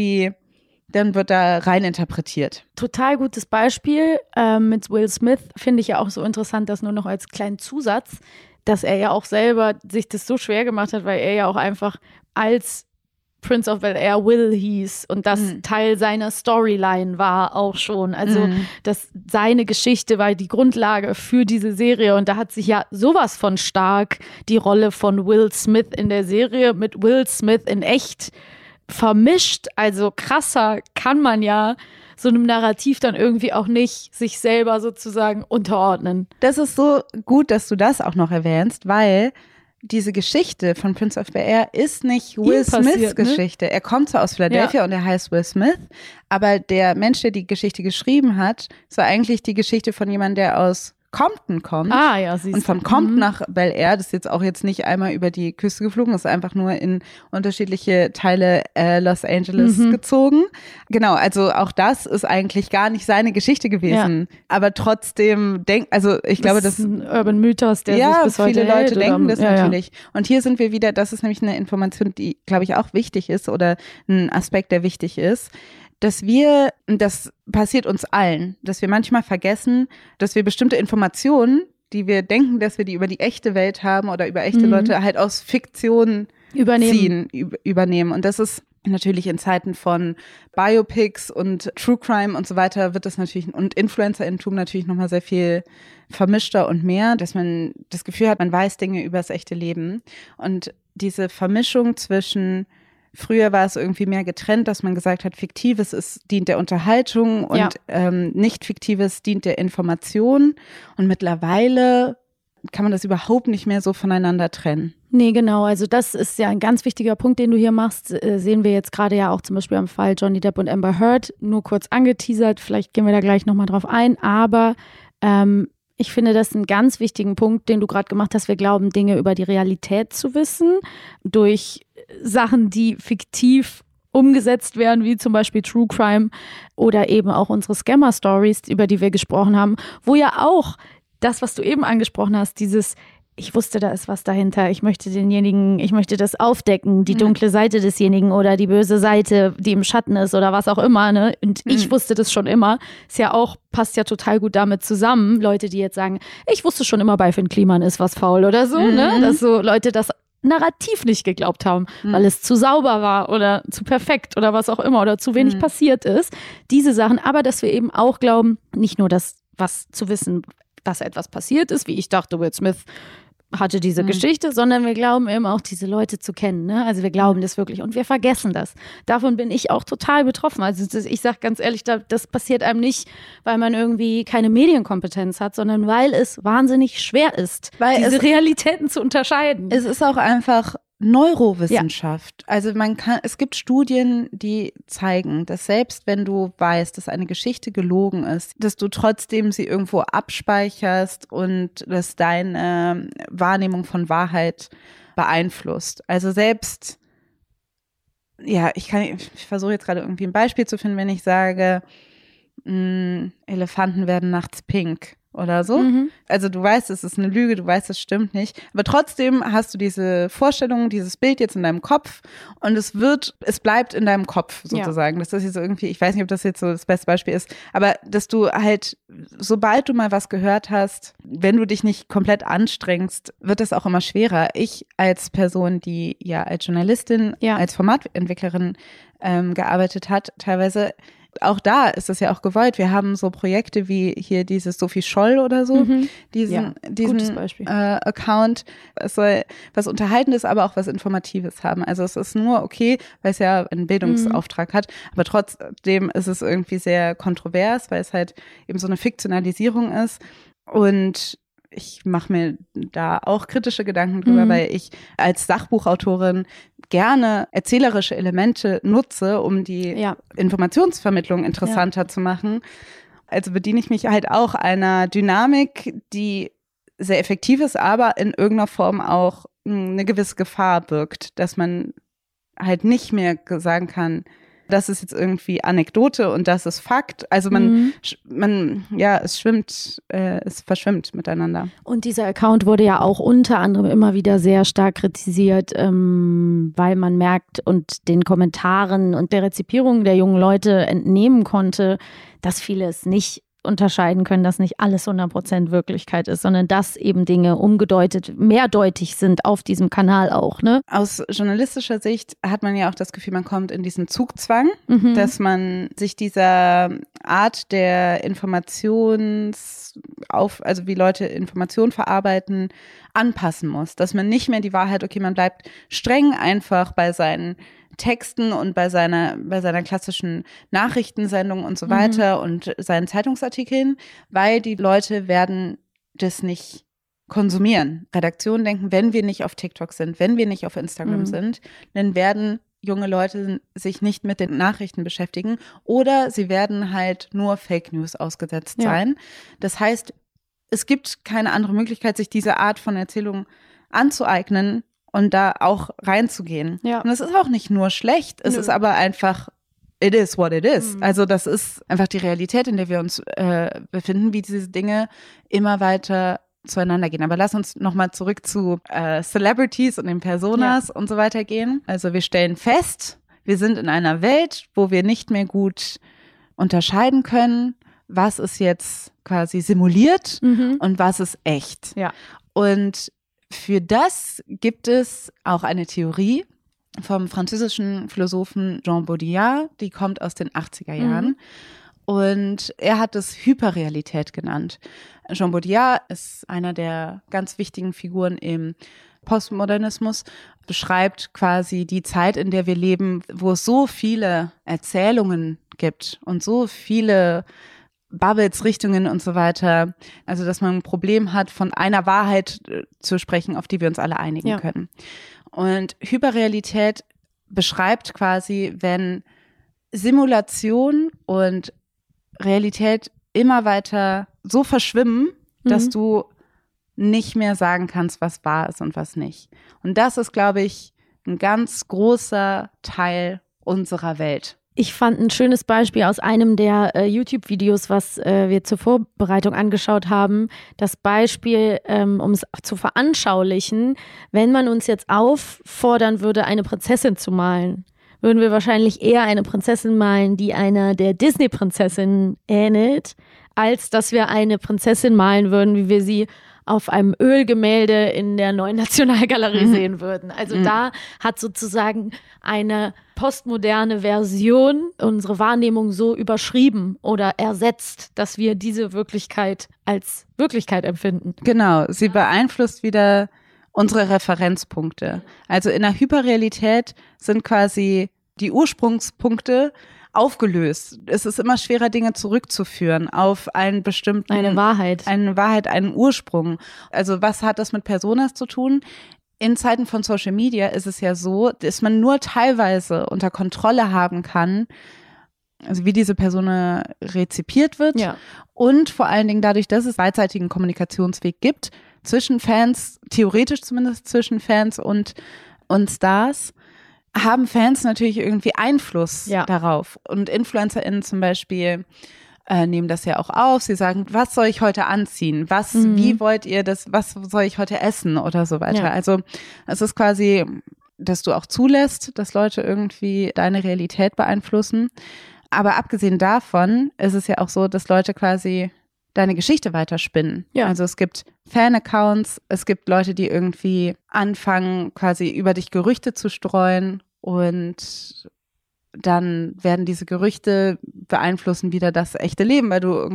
da rein interpretiert. Total gutes Beispiel mit Will Smith, finde ich ja auch so interessant, das nur noch als kleinen Zusatz, dass er ja auch selber sich das so schwer gemacht hat, weil er ja auch einfach als Prince of Bel-Air Will hieß und das Teil seiner Storyline war auch schon. Also dass seine Geschichte war die Grundlage für diese Serie und da hat sich ja sowas von stark die Rolle von Will Smith in der Serie mit Will Smith in echt vermischt. Also krasser kann man ja so einem Narrativ dann irgendwie auch nicht sich selber sozusagen unterordnen. Das ist so gut, dass du das auch noch erwähnst, weil diese Geschichte von Prince of Bel-Air ist nicht Will Smiths Geschichte. Er kommt zwar aus Philadelphia und er heißt Will Smith, aber der Mensch, der die Geschichte geschrieben hat, ist war eigentlich die Geschichte von jemandem, der aus Compton kommt. Und von Compton nach Bel-Air, das ist jetzt auch nicht einmal über die Küste geflogen, das ist einfach nur in unterschiedliche Teile Los Angeles gezogen. Genau, also auch das ist eigentlich gar nicht seine Geschichte gewesen. Ja. Aber trotzdem ich glaube, das ist ein Urban Mythos, der sich bis heute viele Leute hält, denken das natürlich. Und hier sind wir wieder, das ist nämlich eine Information, die, glaube ich, auch wichtig ist oder ein Aspekt, der wichtig ist, das passiert uns allen, dass wir manchmal vergessen, dass wir bestimmte Informationen, die wir denken, dass wir die über die echte Welt haben oder über echte Leute, halt aus Fiktion übernehmen. Und das ist natürlich in Zeiten von Biopics und True Crime und so weiter wird das natürlich und Influencer-Intum natürlich nochmal sehr viel vermischter und mehr, dass man das Gefühl hat, man weiß Dinge über das echte Leben. Und diese Vermischung zwischen früher war es irgendwie mehr getrennt, dass man gesagt hat, Fiktives dient der Unterhaltung und nicht Fiktives dient der Information. Und mittlerweile kann man das überhaupt nicht mehr so voneinander trennen. Nee, genau. Also das ist ja ein ganz wichtiger Punkt, den du hier machst. Sehen wir jetzt gerade ja auch zum Beispiel am Fall Johnny Depp und Amber Heard. Nur kurz angeteasert, vielleicht gehen wir da gleich nochmal drauf ein. Aber ich finde das einen ganz wichtigen Punkt, den du gerade gemacht hast. Wir glauben, Dinge über die Realität zu wissen durch Sachen, die fiktiv umgesetzt werden, wie zum Beispiel True Crime oder eben auch unsere Scammer-Stories, über die wir gesprochen haben, wo ja auch das, was du eben angesprochen hast, dieses ich wusste, da ist was dahinter. Ich möchte das aufdecken, die dunkle Seite desjenigen oder die böse Seite, die im Schatten ist oder was auch immer. Ne? Und ich wusste das schon immer. Ist ja auch, passt ja total gut damit zusammen. Leute, die jetzt sagen, ich wusste schon immer, bei Finn Kliman ist was faul oder so. Ne? Dass so Leute das Narrativ nicht geglaubt haben, weil es zu sauber war oder zu perfekt oder was auch immer oder zu wenig passiert ist. Diese Sachen, aber dass wir eben auch glauben, nicht nur das, was zu wissen, dass etwas passiert ist, wie ich dachte, Will Smith hatte diese Geschichte, sondern wir glauben eben auch, diese Leute zu kennen. Ne? Also wir glauben das wirklich und wir vergessen das. Davon bin ich auch total betroffen. Also ich sage ganz ehrlich, das passiert einem nicht, weil man irgendwie keine Medienkompetenz hat, sondern weil es wahnsinnig schwer ist, diese Realitäten zu unterscheiden. Es ist auch einfach Neurowissenschaft. Ja. Also es gibt Studien, die zeigen, dass selbst wenn du weißt, dass eine Geschichte gelogen ist, dass du trotzdem sie irgendwo abspeicherst und dass deine Wahrnehmung von Wahrheit beeinflusst. Also selbst, ich versuche jetzt gerade irgendwie ein Beispiel zu finden, wenn ich sage, Elefanten werden nachts pink. Oder so. Also du weißt, es ist eine Lüge, du weißt, es stimmt nicht. Aber trotzdem hast du diese Vorstellung, dieses Bild jetzt in deinem Kopf und es bleibt in deinem Kopf sozusagen. Das ist jetzt irgendwie, ich weiß nicht, ob das jetzt so das beste Beispiel ist, aber dass du halt, sobald du mal was gehört hast, wenn du dich nicht komplett anstrengst, wird das auch immer schwerer. Ich als Person, die ja als Journalistin, als Formatentwicklerin gearbeitet hat, teilweise auch da ist es ja auch gewollt. Wir haben so Projekte wie hier dieses Sophie Scholl oder so, diesen Account. Es soll was Unterhaltendes, aber auch was Informatives haben. Also es ist nur okay, weil es ja einen Bildungsauftrag hat, aber trotzdem ist es irgendwie sehr kontrovers, weil es halt eben so eine Fiktionalisierung ist. Und ich mache mir da auch kritische Gedanken drüber, weil ich als Sachbuchautorin gerne erzählerische Elemente nutze, um die Informationsvermittlung interessanter zu machen. Also bediene ich mich halt auch einer Dynamik, die sehr effektiv ist, aber in irgendeiner Form auch eine gewisse Gefahr birgt, dass man halt nicht mehr sagen kann, das ist jetzt irgendwie Anekdote und das ist Fakt. Also es verschwimmt miteinander. Und dieser Account wurde ja auch unter anderem immer wieder sehr stark kritisiert, weil man merkt und den Kommentaren und der Rezipierung der jungen Leute entnehmen konnte, dass viele es nicht unterscheiden können, dass nicht alles 100% Wirklichkeit ist, sondern dass eben Dinge umgedeutet, mehrdeutig sind auf diesem Kanal auch. Ne? Aus journalistischer Sicht hat man ja auch das Gefühl, man kommt in diesen Zugzwang, dass man sich dieser Art der also wie Leute Informationen verarbeiten, anpassen muss. Dass man nicht mehr die Wahrheit, man bleibt streng einfach bei seinen Texten und bei seiner klassischen Nachrichtensendung und so weiter und seinen Zeitungsartikeln, weil die Leute werden das nicht konsumieren. Redaktionen denken, wenn wir nicht auf TikTok sind, wenn wir nicht auf Instagram sind, dann werden junge Leute sich nicht mit den Nachrichten beschäftigen oder sie werden halt nur Fake News ausgesetzt sein. Das heißt, es gibt keine andere Möglichkeit, sich diese Art von Erzählung anzueignen und da auch reinzugehen. Ja. Und das ist auch nicht nur schlecht, es ist aber einfach, it is what it is. Also das ist einfach die Realität, in der wir uns befinden, wie diese Dinge immer weiter zueinander gehen. Aber lass uns nochmal zurück zu Celebrities und den Personas und so weiter gehen. Also wir stellen fest, wir sind in einer Welt, wo wir nicht mehr gut unterscheiden können, was ist jetzt quasi simuliert und was ist echt. Ja. Und für das gibt es auch eine Theorie vom französischen Philosophen Jean Baudrillard, die kommt aus den 80er Jahren. Und er hat es Hyperrealität genannt. Jean Baudrillard ist einer der ganz wichtigen Figuren im Postmodernismus, beschreibt quasi die Zeit, in der wir leben, wo es so viele Erzählungen gibt und so viele Bubbles, Richtungen und so weiter. Also, dass man ein Problem hat, von einer Wahrheit zu sprechen, auf die wir uns alle einigen können. Und Hyperrealität beschreibt quasi, wenn Simulation und Realität immer weiter so verschwimmen, dass du nicht mehr sagen kannst, was wahr ist und was nicht. Und das ist, glaube ich, ein ganz großer Teil unserer Welt. Ich fand ein schönes Beispiel aus einem der YouTube-Videos, was wir zur Vorbereitung angeschaut haben. Das Beispiel, um es zu veranschaulichen, wenn man uns jetzt auffordern würde, eine Prinzessin zu malen, würden wir wahrscheinlich eher eine Prinzessin malen, die einer der Disney-Prinzessinnen ähnelt, als dass wir eine Prinzessin malen würden, wie wir sie auf einem Ölgemälde in der Neuen Nationalgalerie sehen würden. Also da hat sozusagen eine postmoderne Version unsere Wahrnehmung so überschrieben oder ersetzt, dass wir diese Wirklichkeit als Wirklichkeit empfinden. Genau, sie beeinflusst wieder unsere Referenzpunkte. Also in der Hyperrealität sind quasi die Ursprungspunkte aufgelöst. Es ist immer schwerer, Dinge zurückzuführen auf einen bestimmten... Eine Wahrheit, einen Ursprung. Also was hat das mit Personas zu tun? In Zeiten von Social Media ist es ja so, dass man nur teilweise unter Kontrolle haben kann, also wie diese Persona rezipiert wird und vor allen Dingen dadurch, dass es beidseitigen Kommunikationsweg gibt zwischen Fans, theoretisch zumindest zwischen Fans und Stars, haben Fans natürlich irgendwie Einfluss darauf. Und InfluencerInnen zum Beispiel nehmen das ja auch auf. Sie sagen, was soll ich heute anziehen? Wie wollt ihr das? Was soll ich heute essen? Oder so weiter. Also es ist quasi, dass du auch zulässt, dass Leute irgendwie deine Realität beeinflussen. Aber abgesehen davon ist es ja auch so, dass Leute quasi deine Geschichte weiterspinnen. Ja. Also es gibt Fan-Accounts, es gibt Leute, die irgendwie anfangen, quasi über dich Gerüchte zu streuen und dann werden diese Gerüchte beeinflussen wieder das echte Leben,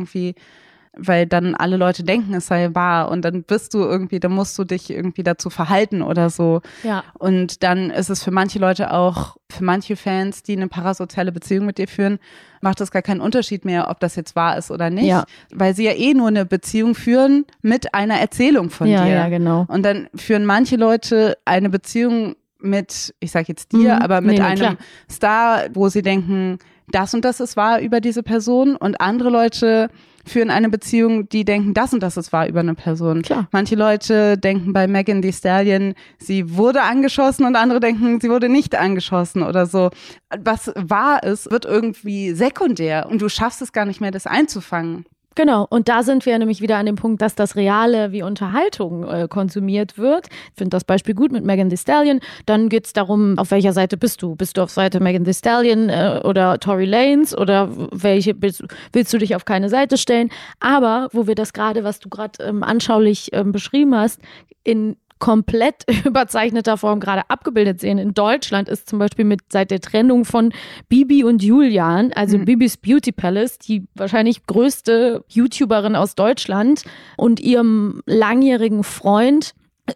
weil dann alle Leute denken, es sei wahr und dann dann musst du dich irgendwie dazu verhalten oder so. Ja. Und dann ist es für manche Leute auch, für manche Fans, die eine parasoziale Beziehung mit dir führen, macht es gar keinen Unterschied mehr, ob das jetzt wahr ist oder nicht, weil sie ja nur eine Beziehung führen mit einer Erzählung von dir. Ja, genau. Und dann führen manche Leute eine Beziehung mit, ich sag jetzt dir, aber mit einem Star, wo sie denken, das und das ist wahr über diese Person und andere Leute führen eine Beziehung, die denken, das und das ist wahr über eine Person. Klar. Manche Leute denken bei Megan Thee Stallion, sie wurde angeschossen und andere denken, sie wurde nicht angeschossen oder so. Was wahr ist, wird irgendwie sekundär und du schaffst es gar nicht mehr, das einzufangen. Genau, und da sind wir nämlich wieder an dem Punkt, dass das Reale wie Unterhaltung konsumiert wird. Ich finde das Beispiel gut mit Megan Thee Stallion. Dann geht es darum, auf welcher Seite bist du? Bist du auf Seite Megan Thee Stallion oder Tory Lanez oder willst du dich auf keine Seite stellen? Aber wo wir das gerade, was du gerade anschaulich beschrieben hast, in komplett überzeichneter Form gerade abgebildet sehen. In Deutschland ist zum Beispiel seit der Trennung von Bibi und Julian, also Bibis Beauty Palace, die wahrscheinlich größte YouTuberin aus Deutschland und ihrem langjährigen Freund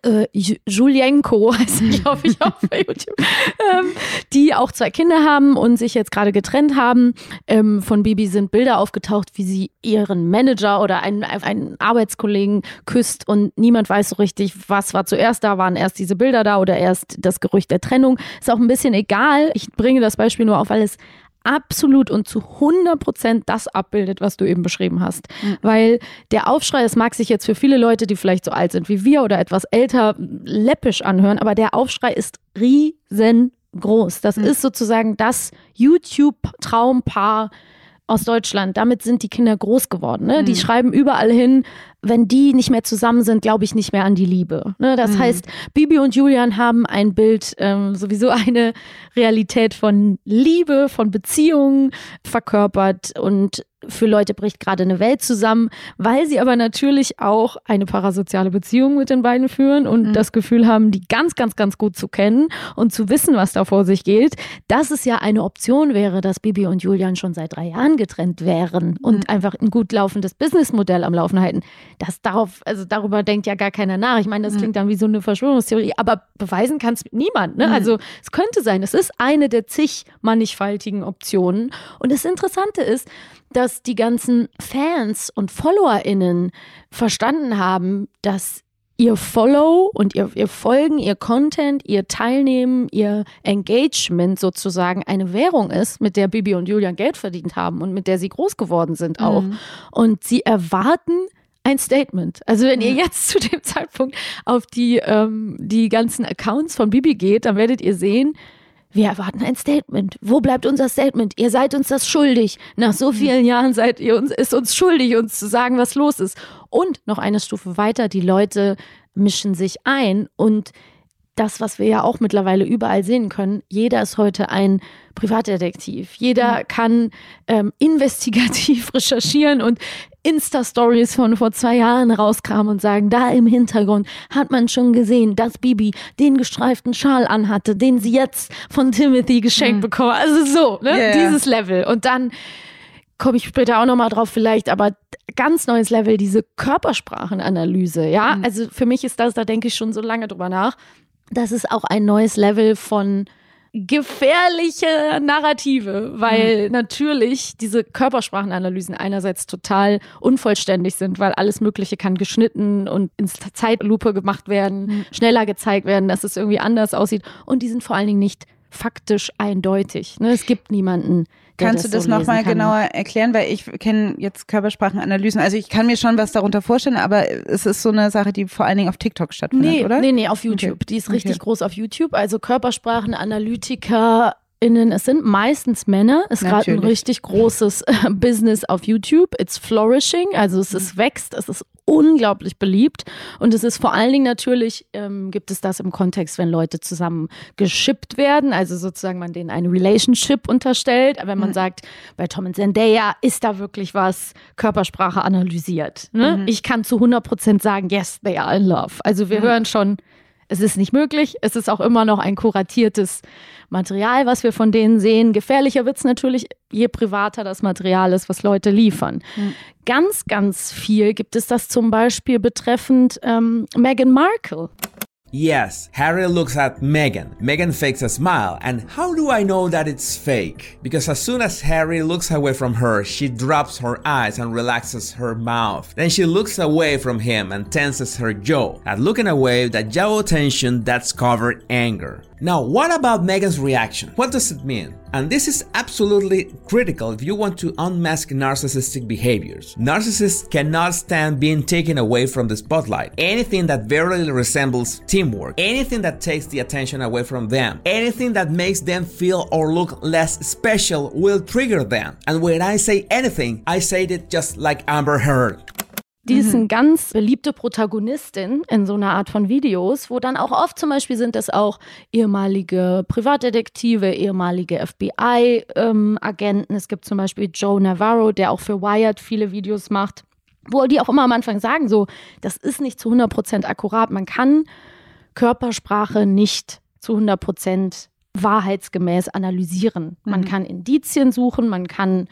Julienko, heißt sie, glaube ich, auf YouTube, die auch 2 Kinder haben und sich jetzt gerade getrennt haben. Von Bibi sind Bilder aufgetaucht, wie sie ihren Manager oder einen Arbeitskollegen küsst und niemand weiß so richtig, was war zuerst da, waren erst diese Bilder da oder erst das Gerücht der Trennung. Ist auch ein bisschen egal. Ich bringe das Beispiel nur auf, weil es absolut und zu 100% das abbildet, was du eben beschrieben hast. Weil der Aufschrei, das mag sich jetzt für viele Leute, die vielleicht so alt sind wie wir oder etwas älter, läppisch anhören, aber der Aufschrei ist riesengroß. Das ist sozusagen das YouTube-Traumpaar aus Deutschland. Damit sind die Kinder groß geworden. Ne? Die schreiben überall hin, wenn die nicht mehr zusammen sind, glaube ich nicht mehr an die Liebe. Ne? Das heißt, Bibi und Julian haben ein Bild, sowieso eine Realität von Liebe, von Beziehungen verkörpert und für Leute bricht gerade eine Welt zusammen, weil sie aber natürlich auch eine parasoziale Beziehung mit den beiden führen und das Gefühl haben, die ganz, ganz, ganz gut zu kennen und zu wissen, was da vor sich geht, dass es ja eine Option wäre, dass Bibi und Julian schon seit 3 Jahren getrennt wären und einfach ein gut laufendes Businessmodell am Laufen halten. Darüber denkt ja gar keiner nach. Ich meine, das klingt dann wie so eine Verschwörungstheorie, aber beweisen kann es niemand. Ne? Also es könnte sein, es ist eine der zig mannigfaltigen Optionen. Und das Interessante ist, dass die ganzen Fans und FollowerInnen verstanden haben, dass ihr Follow und ihr Folgen, ihr Content, ihr Teilnehmen, ihr Engagement sozusagen eine Währung ist, mit der Bibi und Julian Geld verdient haben und mit der sie groß geworden sind auch. Und sie erwarten ein Statement. Also wenn ihr jetzt zu dem Zeitpunkt auf die ganzen Accounts von Bibi geht, dann werdet ihr sehen, Wir erwarten ein Statement. Wo bleibt unser Statement? Ihr seid uns das schuldig. Nach so vielen Jahren ist uns schuldig, uns zu sagen, was los ist. Und noch eine Stufe weiter, die Leute mischen sich ein und das, was wir ja auch mittlerweile überall sehen können, jeder ist heute ein Privatdetektiv. Jeder kann investigativ recherchieren und Insta-Stories von vor 2 Jahren rauskramen und sagen, da im Hintergrund hat man schon gesehen, dass Bibi den gestreiften Schal anhatte, den sie jetzt von Timothy geschenkt bekommen. Also so, ne? Dieses Level. Und dann komme ich später auch nochmal drauf vielleicht, aber ganz neues Level, diese Körpersprachenanalyse, ja. Also für mich ist das, da denke ich schon so lange drüber nach, das ist auch ein neues Level von gefährliche Narrative, weil natürlich diese Körpersprachenanalysen einerseits total unvollständig sind, weil alles Mögliche kann geschnitten und in Zeitlupe gemacht werden, schneller gezeigt werden, dass es irgendwie anders aussieht und die sind vor allen Dingen nicht faktisch eindeutig. Ne? Es gibt niemanden, der Kannst du das nochmal genauer erklären? Weil ich kenne jetzt Körpersprachenanalysen. Also ich kann mir schon was darunter vorstellen, aber es ist so eine Sache, die vor allen Dingen auf TikTok stattfindet, oder? Nee, auf YouTube. Okay. Die ist richtig groß auf YouTube. Also KörpersprachenanalytikerInnen, es sind meistens Männer. Es ist gerade ein richtig großes Business auf YouTube. It's flourishing, also es wächst, es ist unglaublich beliebt und es ist vor allen Dingen natürlich, gibt es das im Kontext, wenn Leute zusammen geschippt werden, also sozusagen man denen eine Relationship unterstellt, wenn man sagt, bei Tom und Zendaya ist da wirklich was Körpersprache analysiert. Ne? Ich kann zu 100% sagen, yes, they are in love. Also wir hören schon, es ist nicht möglich, es ist auch immer noch ein kuratiertes Material, was wir von denen sehen. Gefährlicher wird es natürlich, je privater das Material ist, was Leute liefern. Ganz, ganz viel gibt es das zum Beispiel betreffend Meghan Markle. Yes, Harry looks at Meghan. Meghan fakes a smile, and how do I know that it's fake? Because as soon as Harry looks away from her, she drops her eyes and relaxes her mouth. Then she looks away from him and tenses her jaw. At looking away, that jaw tension, that's covered anger. Now, what about Meghan's reaction? What does it mean? And this is absolutely critical if you want to unmask narcissistic behaviors. Narcissists cannot stand being taken away from the spotlight. Anything that barely resembles teamwork, anything that takes the attention away from them, anything that makes them feel or look less special will trigger them. And when I say anything, I say it just like Amber Heard. Die ist eine ganz beliebte Protagonistin in so einer Art von Videos, wo dann auch oft zum Beispiel sind es auch ehemalige Privatdetektive, ehemalige FBI-Agenten. Es gibt zum Beispiel Joe Navarro, der auch für Wired viele Videos macht, wo die auch immer am Anfang sagen, so, das ist nicht zu 100% akkurat. Man kann Körpersprache nicht zu 100% wahrheitsgemäß analysieren. Man kann Indizien suchen, man kann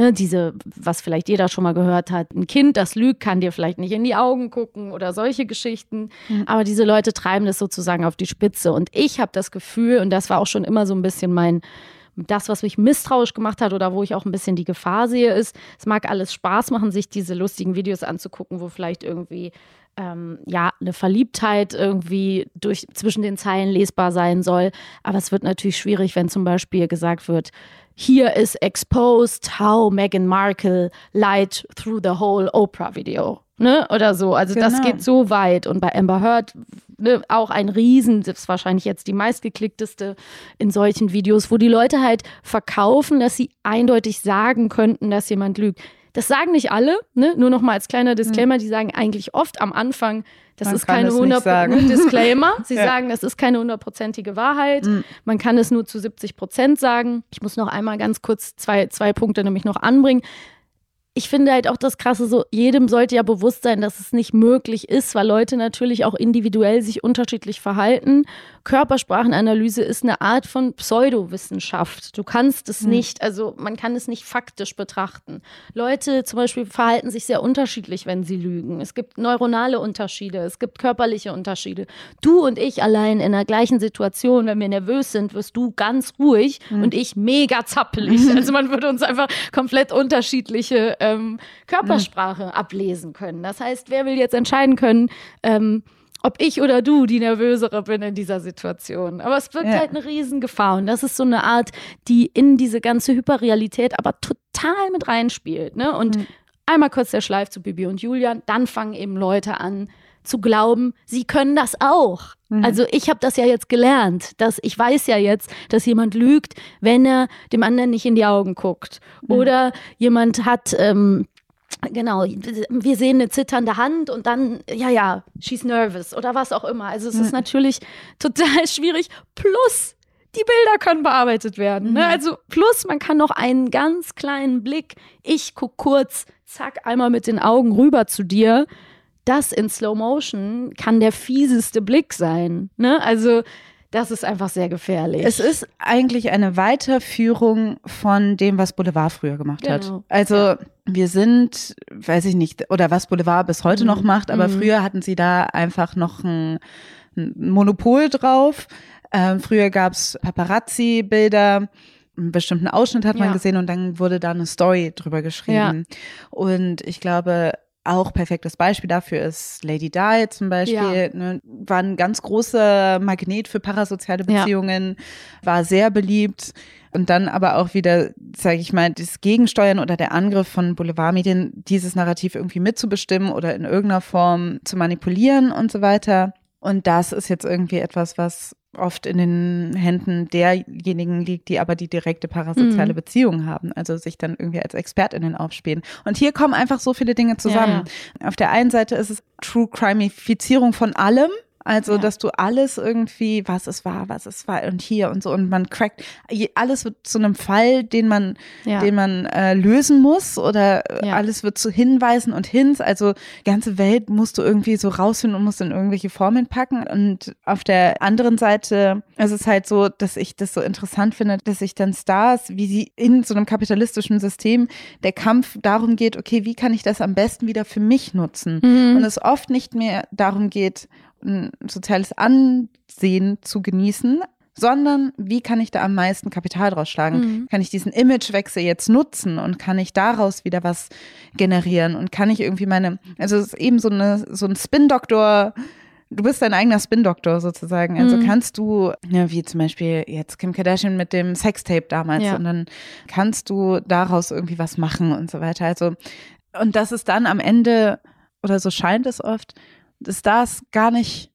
was vielleicht jeder schon mal gehört hat, ein Kind, das lügt, kann dir vielleicht nicht in die Augen gucken oder solche Geschichten. Aber diese Leute treiben das sozusagen auf die Spitze. Und ich habe das Gefühl, und das war auch schon immer so ein bisschen das, was mich misstrauisch gemacht hat oder wo ich auch ein bisschen die Gefahr sehe, ist, es mag alles Spaß machen, sich diese lustigen Videos anzugucken, wo vielleicht irgendwie eine Verliebtheit irgendwie zwischen den Zeilen lesbar sein soll. Aber es wird natürlich schwierig, wenn zum Beispiel gesagt wird, here is exposed how Meghan Markle lied through the whole Oprah video. Ne? Oder so. Also das geht so weit. Und bei Amber Heard auch ein Riesen, das ist wahrscheinlich jetzt die meistgeklickteste in solchen Videos, wo die Leute halt verkaufen, dass sie eindeutig sagen könnten, dass jemand lügt. Das sagen nicht alle, ne? Nur noch mal als kleiner Disclaimer, die sagen eigentlich oft am Anfang, das ist keine 100% Disclaimer. Sie sagen, das ist keine 100%ige Wahrheit. Man kann es nur zu 70% sagen. Ich muss noch einmal ganz kurz zwei Punkte nämlich noch anbringen. Ich finde halt auch das Krasse, so jedem sollte ja bewusst sein, dass es nicht möglich ist, weil Leute natürlich auch individuell sich unterschiedlich verhalten. Körpersprachenanalyse ist eine Art von Pseudowissenschaft. Du kannst es nicht, also man kann es nicht faktisch betrachten. Leute zum Beispiel verhalten sich sehr unterschiedlich, wenn sie lügen. Es gibt neuronale Unterschiede, es gibt körperliche Unterschiede. Du und ich allein in der gleichen Situation, wenn wir nervös sind, wirst du ganz ruhig und ich mega zappelig. Also man würde uns einfach komplett unterschiedliche Körpersprache ablesen können. Das heißt, wer will jetzt entscheiden können, ob ich oder du die Nervösere bin in dieser Situation. Aber es birgt halt eine Riesengefahr. Und das ist so eine Art, die in diese ganze Hyperrealität aber total mit reinspielt. Ne? Und einmal kurz der Schleif zu Bibi und Julian. Dann fangen eben Leute an, zu glauben, sie können das auch. Also ich habe das ja jetzt gelernt, dass ich weiß ja jetzt, dass jemand lügt, wenn er dem anderen nicht in die Augen guckt. Oder jemand hat, genau, wir sehen eine zitternde Hand und dann, she's nervous oder was auch immer. Also es ist natürlich total schwierig. Plus, die Bilder können bearbeitet werden. Ne? Also plus, man kann noch einen ganz kleinen Blick, ich guck kurz, zack, einmal mit den Augen rüber zu dir. Das in Slow Motion kann der fieseste Blick sein. Ne? Also das ist einfach sehr gefährlich. Es ist eigentlich eine Weiterführung von dem, was Boulevard früher gemacht hat. Also wir sind, weiß ich nicht, oder was Boulevard bis heute noch macht, aber früher hatten sie da einfach noch ein Monopol drauf. Früher gab es Paparazzi-Bilder, einen bestimmten Ausschnitt hat man gesehen und dann wurde da eine Story drüber geschrieben. Und ich glaube, auch perfektes Beispiel dafür ist Lady Di zum Beispiel, ne, war ein ganz großer Magnet für parasoziale Beziehungen, war sehr beliebt und dann aber auch wieder, sage ich mal, das Gegensteuern oder der Angriff von Boulevardmedien, dieses Narrativ irgendwie mitzubestimmen oder in irgendeiner Form zu manipulieren und so weiter. Und das ist jetzt irgendwie etwas, was oft in den Händen derjenigen liegt, die aber die direkte parasoziale Beziehung haben, also sich dann irgendwie als ExpertInnen aufspielen. Und hier kommen einfach so viele Dinge zusammen. Auf der einen Seite ist es True Crime-Ifizierung von allem, also dass du alles irgendwie, was es war und hier und so und man crackt, alles wird zu einem Fall, den man lösen muss oder alles wird zu Hinweisen und Hints, also die ganze Welt musst du irgendwie so rausfinden und musst in irgendwelche Formeln packen und auf der anderen Seite ist es halt so, dass ich das so interessant finde, dass sich dann Stars, wie sie in so einem kapitalistischen System der Kampf darum geht, okay, wie kann ich das am besten wieder für mich nutzen und es oft nicht mehr darum geht, ein soziales Ansehen zu genießen, sondern wie kann ich da am meisten Kapital draus schlagen? Kann ich diesen Imagewechsel jetzt nutzen und kann ich daraus wieder was generieren und kann ich irgendwie also es ist eben so ein Spin-Doktor, du bist dein eigener Spin-Doktor sozusagen, also kannst du, wie zum Beispiel jetzt Kim Kardashian mit dem Sextape damals und dann kannst du daraus irgendwie was machen und so weiter, also und das ist dann am Ende, oder so scheint es oft, dass das gar nicht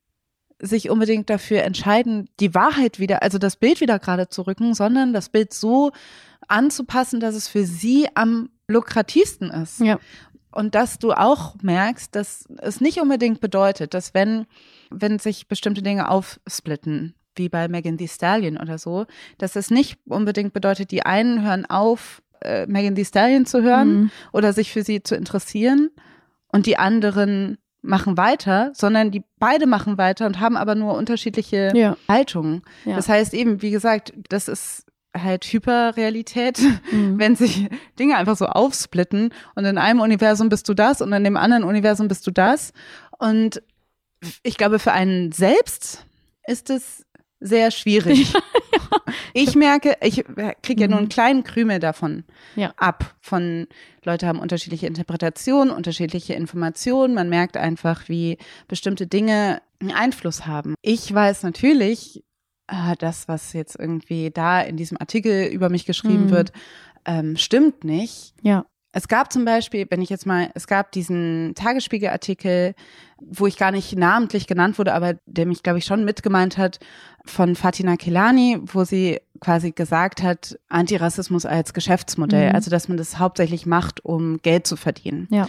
sich unbedingt dafür entscheiden, die Wahrheit wieder, also das Bild wieder gerade zu rücken, sondern das Bild so anzupassen, dass es für sie am lukrativsten ist. Ja. Und dass du auch merkst, dass es nicht unbedingt bedeutet, dass wenn sich bestimmte Dinge aufsplitten, wie bei Megan Thee Stallion oder so, dass es nicht unbedingt bedeutet, die einen hören auf, Megan Thee Stallion zu hören oder sich für sie zu interessieren und die anderen machen weiter, sondern die beide machen weiter und haben aber nur unterschiedliche Haltungen. Ja. Das heißt eben, wie gesagt, das ist halt Hyperrealität, wenn sich Dinge einfach so aufsplitten und in einem Universum bist du das und in dem anderen Universum bist du das. Und ich glaube, für einen selbst ist es sehr schwierig. Ich merke, ich kriege ja nur einen kleinen Krümel davon ab. Von Leute haben unterschiedliche Interpretationen, unterschiedliche Informationen. Man merkt einfach, wie bestimmte Dinge einen Einfluss haben. Ich weiß natürlich, das, was jetzt irgendwie da in diesem Artikel über mich geschrieben wird, stimmt nicht. Ja. Es gab zum Beispiel, es gab diesen Tagesspiegel-Artikel, wo ich gar nicht namentlich genannt wurde, aber der mich, glaube ich, schon mitgemeint hat, von Fatina Kelani, wo sie quasi gesagt hat, Antirassismus als Geschäftsmodell, also dass man das hauptsächlich macht, um Geld zu verdienen. Ja.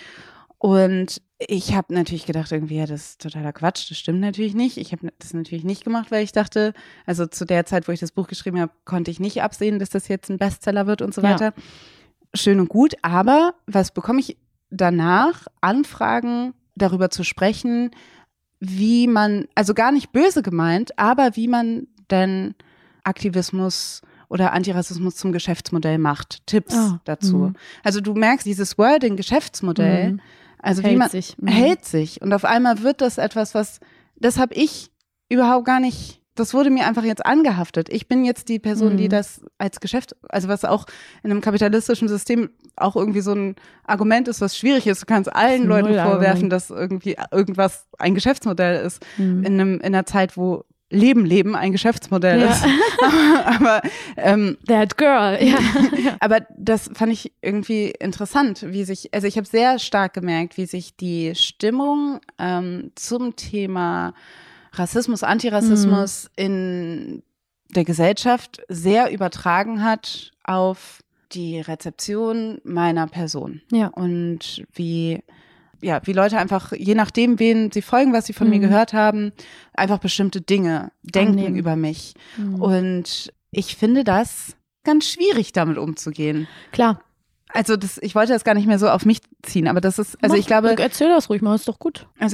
Und ich habe natürlich gedacht, irgendwie, ja, das ist totaler Quatsch, das stimmt natürlich nicht. Ich habe das natürlich nicht gemacht, weil ich dachte, also zu der Zeit, wo ich das Buch geschrieben habe, konnte ich nicht absehen, dass das jetzt ein Bestseller wird und so weiter. Schön und gut, aber was bekomme ich danach? Anfragen, darüber zu sprechen, wie man, also gar nicht böse gemeint, aber wie man denn Aktivismus oder Antirassismus zum Geschäftsmodell macht. Tipps dazu. Also du merkst, dieses Wording Geschäftsmodell, also wie man hält sich. Und auf einmal wird das etwas, das habe ich überhaupt gar nicht. Das wurde mir einfach jetzt angehaftet. Ich bin jetzt die Person, die das als Geschäft, also was auch in einem kapitalistischen System auch irgendwie so ein Argument ist, was schwierig ist. Du kannst allen Leuten vorwerfen, dass irgendwie irgendwas ein Geschäftsmodell ist in einer Zeit, wo Leben ein Geschäftsmodell ist. Aber that girl, ja. Aber das fand ich irgendwie interessant, ich habe sehr stark gemerkt, wie sich die Stimmung zum Thema Rassismus, Antirassismus in der Gesellschaft sehr übertragen hat auf die Rezeption meiner Person. Ja. Und wie Leute einfach, je nachdem, wen sie folgen, was sie von mir gehört haben, einfach bestimmte Dinge denken über mich. Und ich finde das ganz schwierig, damit umzugehen. Klar. Also ich wollte das gar nicht mehr so auf mich ziehen, aber das ist, ich glaube. Erzähl das ruhig mal, ist doch gut. Also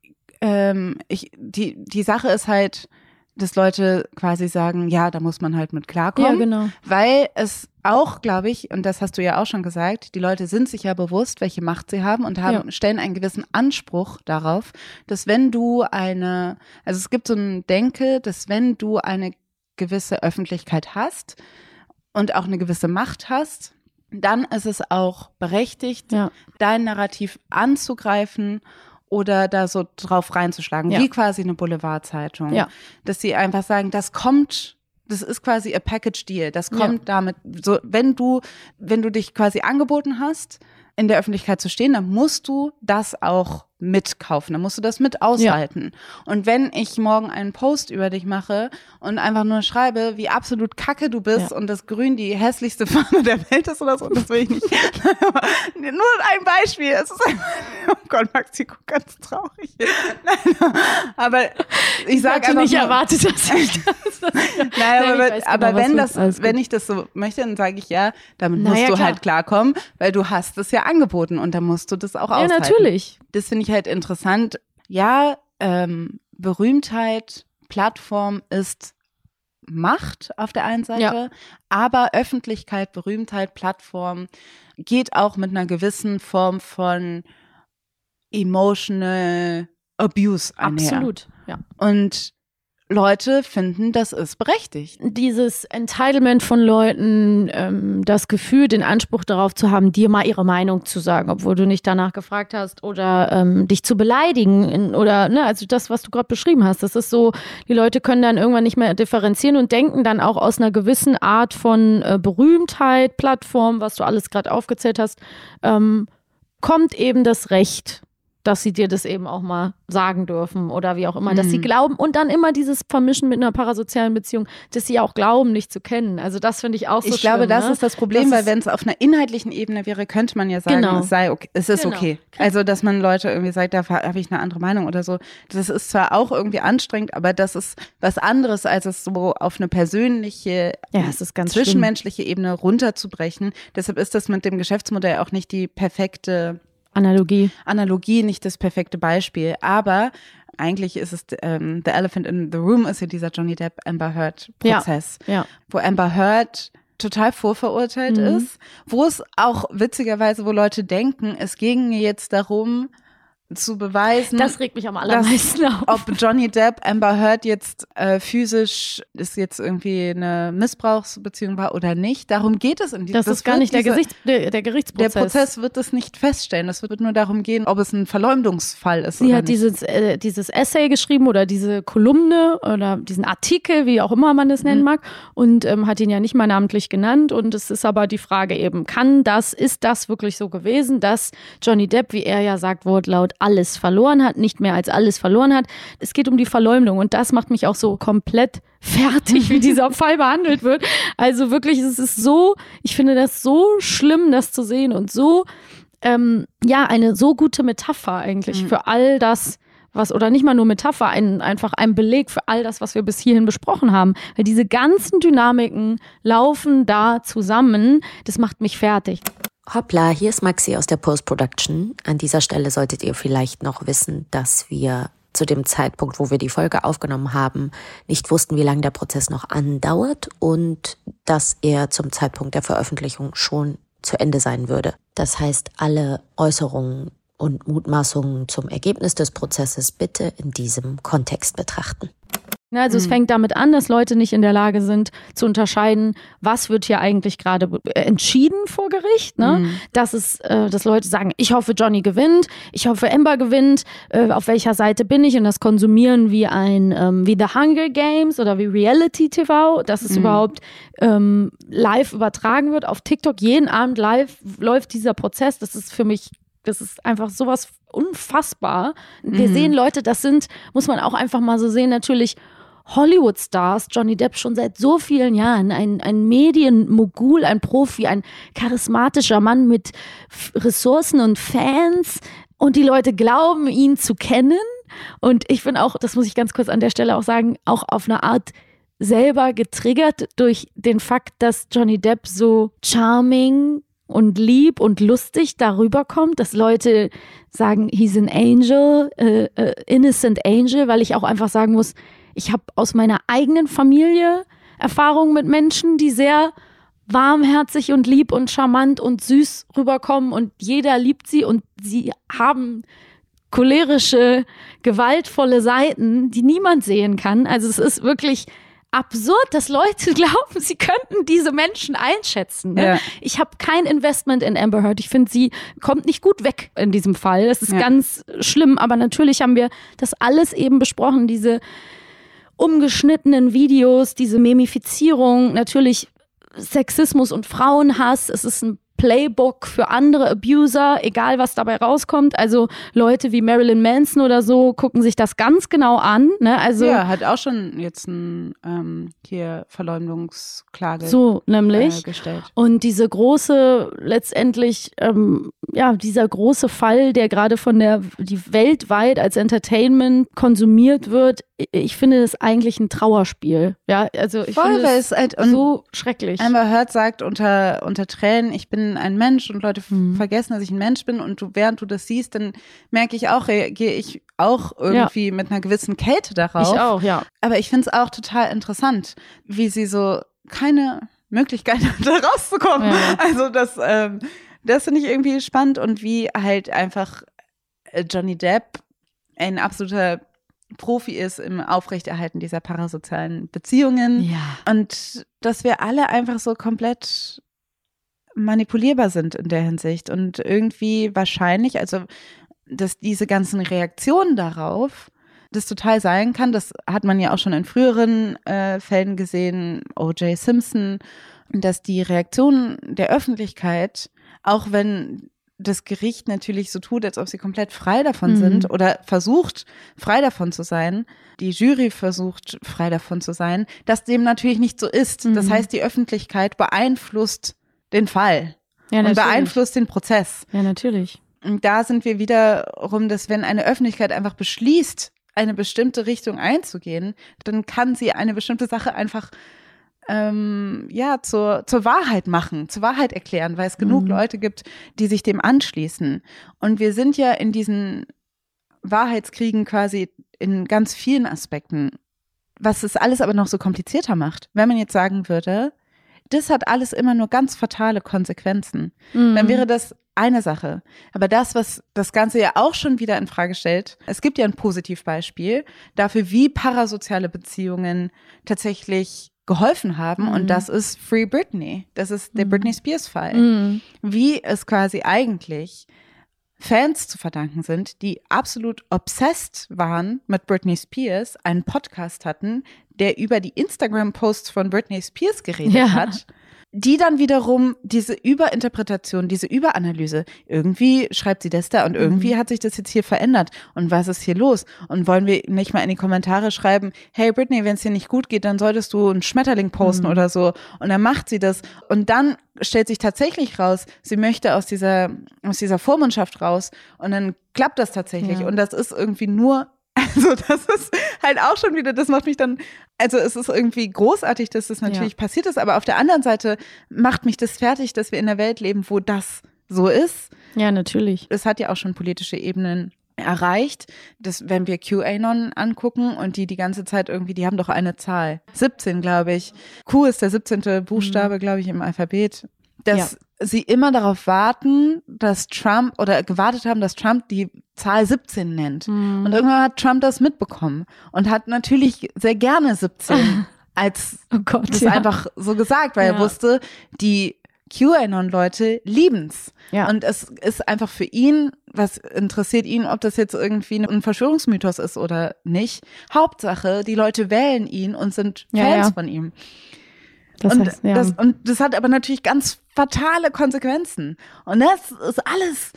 die Sache ist halt, dass Leute quasi sagen, ja, da muss man halt mit klarkommen. Ja, genau. Weil es auch, glaube ich, und das hast du ja auch schon gesagt, die Leute sind sich ja bewusst, welche Macht sie haben und stellen einen gewissen Anspruch darauf, dass es gibt so ein Denke, dass wenn du eine gewisse Öffentlichkeit hast und auch eine gewisse Macht hast, dann ist es auch berechtigt, dein Narrativ anzugreifen oder da so drauf reinzuschlagen, wie quasi eine Boulevardzeitung. Ja. Dass sie einfach sagen, das ist quasi a package deal. Das kommt damit, so, wenn du dich quasi angeboten hast, in der Öffentlichkeit zu stehen, dann musst du das auch mitkaufen, dann musst du das mit aushalten. Ja. Und wenn ich morgen einen Post über dich mache und einfach nur schreibe, wie absolut kacke du bist und das Grün die hässlichste Farbe der Welt ist oder so, das will ich nicht. Nur ein Beispiel. Es ist oh Gott, Maxi, guck ganz traurig. Nein, aber ich sage einfach nicht erwartet, dass ich das. Nein, aber wenn ich das so möchte, dann sage ich damit musst du halt klarkommen, weil du hast es ja angeboten und dann musst du das auch aushalten. Ja, natürlich. Das finde ich halt interessant. Ja, Berühmtheit, Plattform ist Macht auf der einen Seite, aber Öffentlichkeit, Berühmtheit, Plattform geht auch mit einer gewissen Form von emotional abuse einher. Absolut, ja. Und Leute finden, das ist berechtigt. Dieses Entitlement von Leuten, das Gefühl, den Anspruch darauf zu haben, dir mal ihre Meinung zu sagen, obwohl du nicht danach gefragt hast oder dich zu beleidigen also das, was du gerade beschrieben hast, das ist so, die Leute können dann irgendwann nicht mehr differenzieren und denken dann auch aus einer gewissen Art von Berühmtheit, Plattform, was du alles gerade aufgezählt hast, kommt eben das Recht, dass sie dir das eben auch mal sagen dürfen oder wie auch immer, dass sie glauben und dann immer dieses Vermischen mit einer parasozialen Beziehung, dass sie auch glauben, nicht zu kennen. Also das finde ich auch so schlimm. Ich glaube, das ist das Problem, weil wenn es auf einer inhaltlichen Ebene wäre, könnte man ja sagen, es ist okay. Also, dass man Leute irgendwie sagt, da habe ich eine andere Meinung oder so. Das ist zwar auch irgendwie anstrengend, aber das ist was anderes, als es so auf eine persönliche, es ist ganz zwischenmenschliche Ebene runterzubrechen. Deshalb ist das mit dem Geschäftsmodell auch nicht die perfekte Analogie, nicht das perfekte Beispiel, aber eigentlich ist es, the elephant in the room ist ja dieser Johnny Depp Amber Heard Prozess, wo Amber Heard total vorverurteilt ist, wo es auch witzigerweise, wo Leute denken, es ging jetzt darum, zu beweisen, das regt mich am allermeisten auf. Ob Johnny Depp Amber Heard jetzt physisch ist jetzt irgendwie eine Missbrauchsbeziehung war oder nicht. Darum geht es in diesem. Das ist gar nicht der Gerichtsprozess. Der Prozess wird es nicht feststellen. Es wird nur darum gehen, ob es ein Verleumdungsfall ist. Sie hat dieses Essay geschrieben oder diese Kolumne oder diesen Artikel, wie auch immer man das nennen mag, und hat ihn ja nicht mal namentlich genannt. Und es ist aber die Frage eben, ist das wirklich so gewesen, dass Johnny Depp, wie er ja sagt, wortlaut alles verloren hat, nicht mehr als alles verloren hat. Es geht um die Verleumdung und das macht mich auch so komplett fertig, wie dieser Fall behandelt wird. Also wirklich, es ist so, ich finde das so schlimm, das zu sehen und so, eine so gute Metapher eigentlich für all das, oder nicht mal nur Metapher, einfach ein Beleg für all das, was wir bis hierhin besprochen haben. Weil diese ganzen Dynamiken laufen da zusammen, das macht mich fertig. Hoppla, hier ist Maxi aus der Post-Production. An dieser Stelle solltet ihr vielleicht noch wissen, dass wir zu dem Zeitpunkt, wo wir die Folge aufgenommen haben, nicht wussten, wie lange der Prozess noch andauert und dass er zum Zeitpunkt der Veröffentlichung schon zu Ende sein würde. Das heißt, alle Äußerungen und Mutmaßungen zum Ergebnis des Prozesses bitte in diesem Kontext betrachten. Also es fängt damit an, dass Leute nicht in der Lage sind zu unterscheiden, was wird hier eigentlich gerade entschieden vor Gericht. Ne? Dass Leute sagen, ich hoffe, Johnny gewinnt, ich hoffe, Amber gewinnt, auf welcher Seite bin ich, und das konsumieren wie The Hunger Games oder wie Reality TV, dass es überhaupt live übertragen wird auf TikTok. Jeden Abend live läuft dieser Prozess. Das ist einfach sowas unfassbar. Wir sehen Leute, das sind, muss man auch einfach mal so sehen, natürlich Hollywood-Stars, Johnny Depp schon seit so vielen Jahren, ein Medienmogul, ein Profi, ein charismatischer Mann mit Ressourcen und Fans, und die Leute glauben, ihn zu kennen, und ich bin auch, das muss ich ganz kurz an der Stelle auch sagen, auch auf eine Art selber getriggert durch den Fakt, dass Johnny Depp so charming und lieb und lustig darüber kommt, dass Leute sagen, he's an angel, innocent angel, weil ich auch einfach sagen muss, ich habe aus meiner eigenen Familie Erfahrungen mit Menschen, die sehr warmherzig und lieb und charmant und süß rüberkommen, und jeder liebt sie, und sie haben cholerische, gewaltvolle Seiten, die niemand sehen kann. Also es ist wirklich absurd, dass Leute glauben, sie könnten diese Menschen einschätzen. Ne? Ja. Ich habe kein Investment in Amber Heard. Ich finde, sie kommt nicht gut weg in diesem Fall. Das ist ganz schlimm, aber natürlich haben wir das alles eben besprochen, diese umgeschnittenen Videos, diese Memifizierung, natürlich Sexismus und Frauenhass. Es ist ein Playbook für andere Abuser, egal was dabei rauskommt. Also Leute wie Marilyn Manson oder so gucken sich das ganz genau an. Ne? Also, ja, hat auch schon jetzt ein Verleumdungsklage so nämlich gestellt. Und diese große, letztendlich, dieser große Fall, der gerade die weltweit als Entertainment konsumiert wird, ich finde das eigentlich ein Trauerspiel. Ja, also ich finde es halt so schrecklich. Amber Heard sagt unter Tränen, ich bin ein Mensch, und Leute vergessen, dass ich ein Mensch bin, und während du das siehst, dann merke ich auch, reagiere ich auch irgendwie mit einer gewissen Kälte darauf. Ich auch, ja. Aber ich finde es auch total interessant, wie sie so keine Möglichkeit hat, da rauszukommen. Ja. Also das finde ich irgendwie spannend, und wie halt einfach Johnny Depp ein absoluter Profi ist im Aufrechterhalten dieser parasozialen Beziehungen. Ja. Und dass wir alle einfach so komplett manipulierbar sind in der Hinsicht, und irgendwie wahrscheinlich, also dass diese ganzen Reaktionen darauf, das total sein kann, das hat man ja auch schon in früheren Fällen gesehen, O.J. Simpson, dass die Reaktionen der Öffentlichkeit, auch wenn das Gericht natürlich so tut, als ob sie komplett frei davon sind oder versucht, frei davon zu sein, die Jury versucht, frei davon zu sein, dass dem natürlich nicht so ist. Das heißt, die Öffentlichkeit beeinflusst den Fall und beeinflusst den Prozess. Ja, natürlich. Und da sind wir wiederum, dass wenn eine Öffentlichkeit einfach beschließt, eine bestimmte Richtung einzugehen, dann kann sie eine bestimmte Sache einfach zur Wahrheit machen, zur Wahrheit erklären, weil es genug Leute gibt, die sich dem anschließen. Und wir sind ja in diesen Wahrheitskriegen quasi in ganz vielen Aspekten, was es alles aber noch so komplizierter macht. Wenn man jetzt sagen würde, das hat alles immer nur ganz fatale Konsequenzen, dann wäre das eine Sache. Aber das, was das Ganze ja auch schon wieder in Frage stellt, es gibt ja ein Positivbeispiel dafür, wie parasoziale Beziehungen tatsächlich geholfen haben, und das ist Free Britney. Das ist der Britney Spears Fall. Wie es quasi eigentlich Fans zu verdanken sind, die absolut obsessed waren mit Britney Spears, einen Podcast hatten, der über die Instagram-Posts von Britney Spears geredet hat, die dann wiederum diese Überinterpretation, diese Überanalyse, irgendwie schreibt sie das da und irgendwie hat sich das jetzt hier verändert, und was ist hier los? Und wollen wir nicht mal in die Kommentare schreiben, hey Britney, wenn es dir nicht gut geht, dann solltest du einen Schmetterling posten oder so, und dann macht sie das, und dann stellt sich tatsächlich raus, sie möchte aus dieser Vormundschaft raus, und dann klappt das tatsächlich, und das ist irgendwie nur, also das ist halt auch schon wieder, das macht mich dann, also es ist irgendwie großartig, dass das natürlich passiert ist, aber auf der anderen Seite macht mich das fertig, dass wir in einer Welt leben, wo das so ist. Ja, natürlich. Es hat ja auch schon politische Ebenen erreicht, dass, wenn wir QAnon angucken und die ganze Zeit irgendwie, die haben doch eine Zahl, 17, glaube ich. Q ist der 17. Buchstabe, glaube ich, im Alphabet. Dass sie immer darauf warten, dass Trump oder gewartet haben, dass Trump die Zahl 17 nennt. Und irgendwann hat Trump das mitbekommen und hat natürlich sehr gerne 17 als das einfach so gesagt, weil er wusste, die QAnon-Leute lieben's. Ja. Und es ist einfach für ihn, was interessiert ihn, ob das jetzt irgendwie ein Verschwörungsmythos ist oder nicht. Hauptsache, die Leute wählen ihn und sind Fans von ihm. Das hat aber natürlich ganz fatale Konsequenzen. Und das ist alles.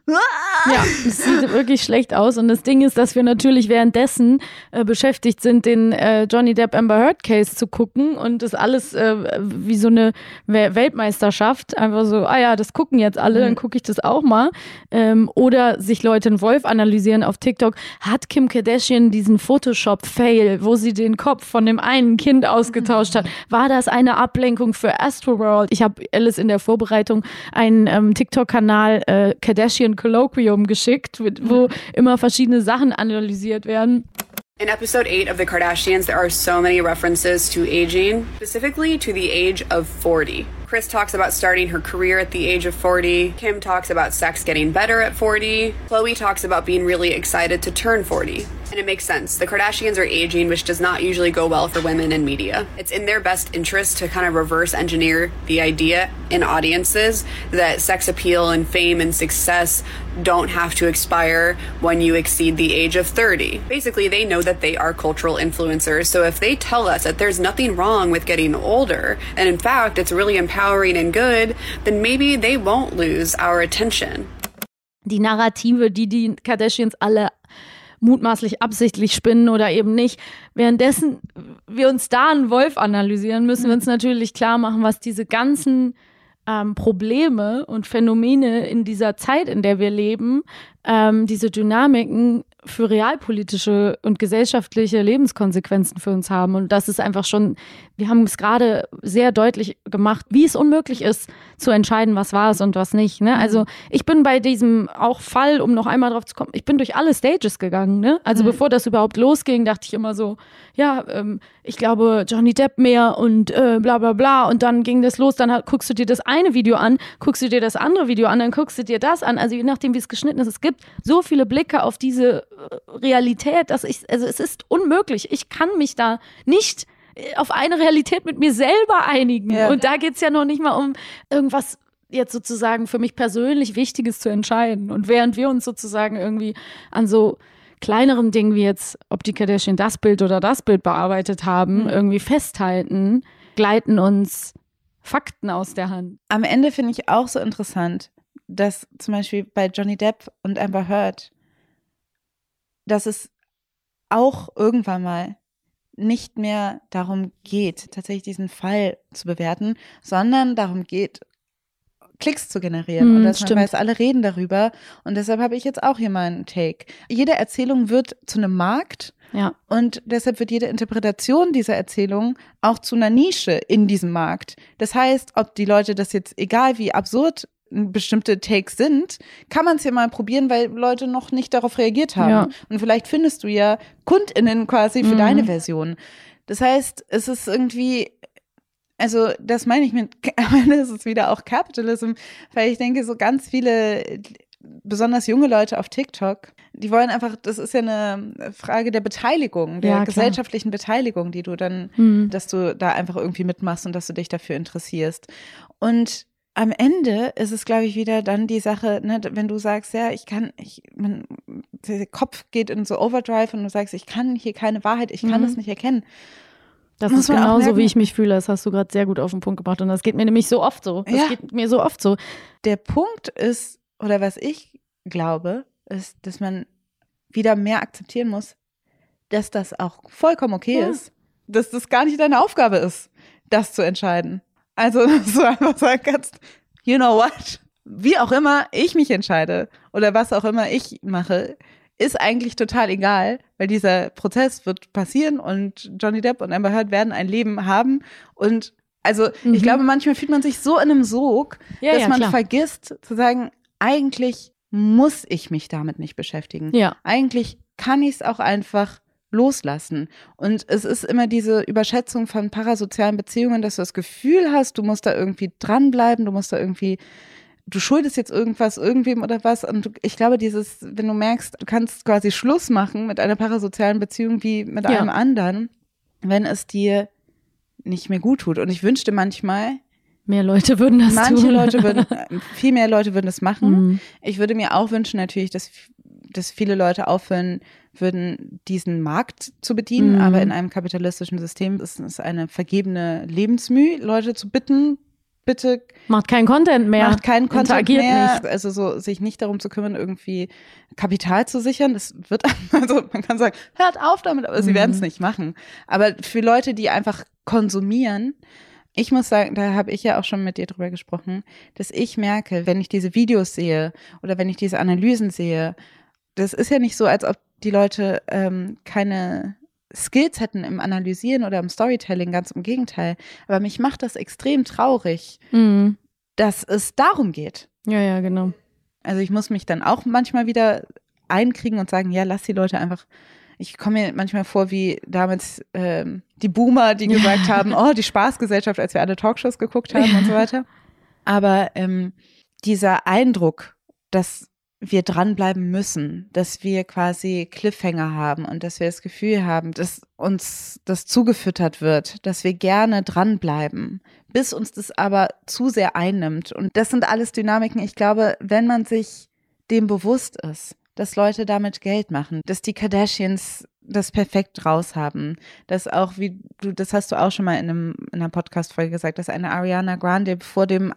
Ja, es sieht wirklich schlecht aus. Und das Ding ist, dass wir natürlich währenddessen beschäftigt sind, den Johnny Depp Amber Heard Case zu gucken und das alles wie so eine Weltmeisterschaft. Einfach so, das gucken jetzt alle, dann gucke ich das auch mal. Oder sich Leute einen Wolf analysieren auf TikTok. Hat Kim Kardashian diesen Photoshop-Fail, wo sie den Kopf von dem einen Kind ausgetauscht hat? War das eine Ablenkung für Astroworld? Ich habe Alice in der Vorbereitung einen TikTok-Kanal Kardashian Colloquium geschickt, wo immer verschiedene Sachen analysiert werden. In episode 8 of The Kardashians, there are so many references to aging, specifically to the age of 40. Kris talks about starting her career at the age of 40. Kim talks about sex getting better at 40. Khloe talks about being really excited to turn 40. And it makes sense. The Kardashians are aging, which does not usually go well for women in media. It's in their best interest to kind of reverse engineer the idea in audiences that sex appeal and fame and success don't have to expire when you exceed the age of 30. Basically, they know that they are cultural influencers. So if they tell us that there's nothing wrong with getting older, and in fact, it's really empowering and good, then maybe they won't lose our attention. Die Narrative, die Kardashians alle mutmaßlich absichtlich spinnen oder eben nicht. Währenddessen wir uns da einen Wolf analysieren, müssen wir uns natürlich klar machen, was diese ganzen Probleme und Phänomene in dieser Zeit, in der wir leben, diese Dynamiken für realpolitische und gesellschaftliche Lebenskonsequenzen für uns haben. Und das ist einfach schon, wir haben es gerade sehr deutlich gemacht, wie es unmöglich ist, zu entscheiden, was war es und was nicht. Ne? Also ich bin bei diesem auch Fall, um noch einmal drauf zu kommen, ich bin durch alle Stages gegangen. Ne? Also bevor das überhaupt losging, dachte ich immer so, ich glaube Johnny Depp mehr und bla bla bla. Und dann ging das los, dann guckst du dir das eine Video an, guckst du dir das andere Video an, dann guckst du dir das an. Also je nachdem, wie es geschnitten ist, es gibt so viele Blicke auf diese Realität, dass es ist unmöglich. Ich kann mich da nicht auf eine Realität mit mir selber einigen. Ja. Und da geht es ja noch nicht mal um irgendwas jetzt sozusagen für mich persönlich Wichtiges zu entscheiden. Und während wir uns sozusagen irgendwie an so kleineren Dingen wie jetzt, ob die Kardashian das Bild oder das Bild bearbeitet haben, irgendwie festhalten, gleiten uns Fakten aus der Hand. Am Ende finde ich auch so interessant, dass zum Beispiel bei Johnny Depp und Amber Heard, dass es auch irgendwann mal nicht mehr darum geht, tatsächlich diesen Fall zu bewerten, sondern darum geht, Klicks zu generieren. Und das weiß, alle reden darüber. Und deshalb habe ich jetzt auch hier mal einen Take. Jede Erzählung wird zu einem Markt. Ja. Und deshalb wird jede Interpretation dieser Erzählung auch zu einer Nische in diesem Markt. Das heißt, ob die Leute das jetzt, egal wie absurd bestimmte Takes sind, kann man es ja mal probieren, weil Leute noch nicht darauf reagiert haben. Ja. Und vielleicht findest du ja KundInnen quasi für deine Version. Das heißt, es ist irgendwie, also das meine ich mit, am Ende ist es wieder auch Capitalism, weil ich denke, so ganz viele, besonders junge Leute auf TikTok, die wollen einfach, das ist ja eine Frage der Beteiligung, der gesellschaftlichen Beteiligung, die du dann, dass du da einfach irgendwie mitmachst und dass du dich dafür interessierst. Und am Ende ist es, glaube ich, wieder dann die Sache, ne, wenn du sagst, ja, der Kopf geht in so Overdrive und du sagst, ich kann hier keine Wahrheit, ich kann das nicht erkennen. Das ist genauso, wie ich mich fühle. Das hast du gerade sehr gut auf den Punkt gebracht. Und das geht mir nämlich so oft so. Das geht mir so oft so. Der Punkt ist, oder was ich glaube, ist, dass man wieder mehr akzeptieren muss, dass das auch vollkommen okay ist, dass das gar nicht deine Aufgabe ist, das zu entscheiden. Also, dass du einfach sagen kannst, you know what? Wie auch immer ich mich entscheide oder was auch immer ich mache, ist eigentlich total egal, weil dieser Prozess wird passieren und Johnny Depp und Amber Heard werden ein Leben haben. Und also ich glaube, manchmal fühlt man sich so in einem Sog, dass man vergisst zu sagen, eigentlich muss ich mich damit nicht beschäftigen. Ja. Eigentlich kann ich es auch einfach loslassen. Und es ist immer diese Überschätzung von parasozialen Beziehungen, dass du das Gefühl hast, du musst da irgendwie dranbleiben, du schuldest jetzt irgendwas, irgendwem oder was. Und ich glaube, wenn du merkst, du kannst quasi Schluss machen mit einer parasozialen Beziehung wie mit einem anderen, wenn es dir nicht mehr gut tut. Und ich wünschte manchmal, mehr Leute würden das tun. Viel mehr Leute würden das machen. Ich würde mir auch wünschen natürlich, dass viele Leute aufhören würden, diesen Markt zu bedienen. Aber in einem kapitalistischen System ist es eine vergebene Lebensmüh, Leute zu bitten, bitte macht keinen Content mehr. Nicht. Also so sich nicht darum zu kümmern, irgendwie Kapital zu sichern. Das wird, also man kann sagen, hört auf damit, aber sie werden es nicht machen. Aber für Leute, die einfach konsumieren, ich muss sagen, da habe ich ja auch schon mit dir drüber gesprochen, dass ich merke, wenn ich diese Videos sehe oder wenn ich diese Analysen sehe, das ist ja nicht so, als ob die Leute keine Skills hätten im Analysieren oder im Storytelling, ganz im Gegenteil. Aber mich macht das extrem traurig, dass es darum geht. Ja, genau. Also ich muss mich dann auch manchmal wieder einkriegen und sagen, ja, lass die Leute einfach. Ich komme mir manchmal vor wie damals die Boomer, die gesagt haben, oh, die Spaßgesellschaft, als wir alle Talkshows geguckt haben und so weiter. Aber dieser Eindruck, dass wir dranbleiben müssen, dass wir quasi Cliffhanger haben und dass wir das Gefühl haben, dass uns das zugefüttert wird, dass wir gerne dranbleiben, bis uns das aber zu sehr einnimmt. Und das sind alles Dynamiken. Ich glaube, wenn man sich dem bewusst ist, dass Leute damit Geld machen, dass die Kardashians das perfekt raus haben, dass auch, das hast du auch schon mal in einer Podcast-Folge gesagt, dass eine Ariana Grande bevor das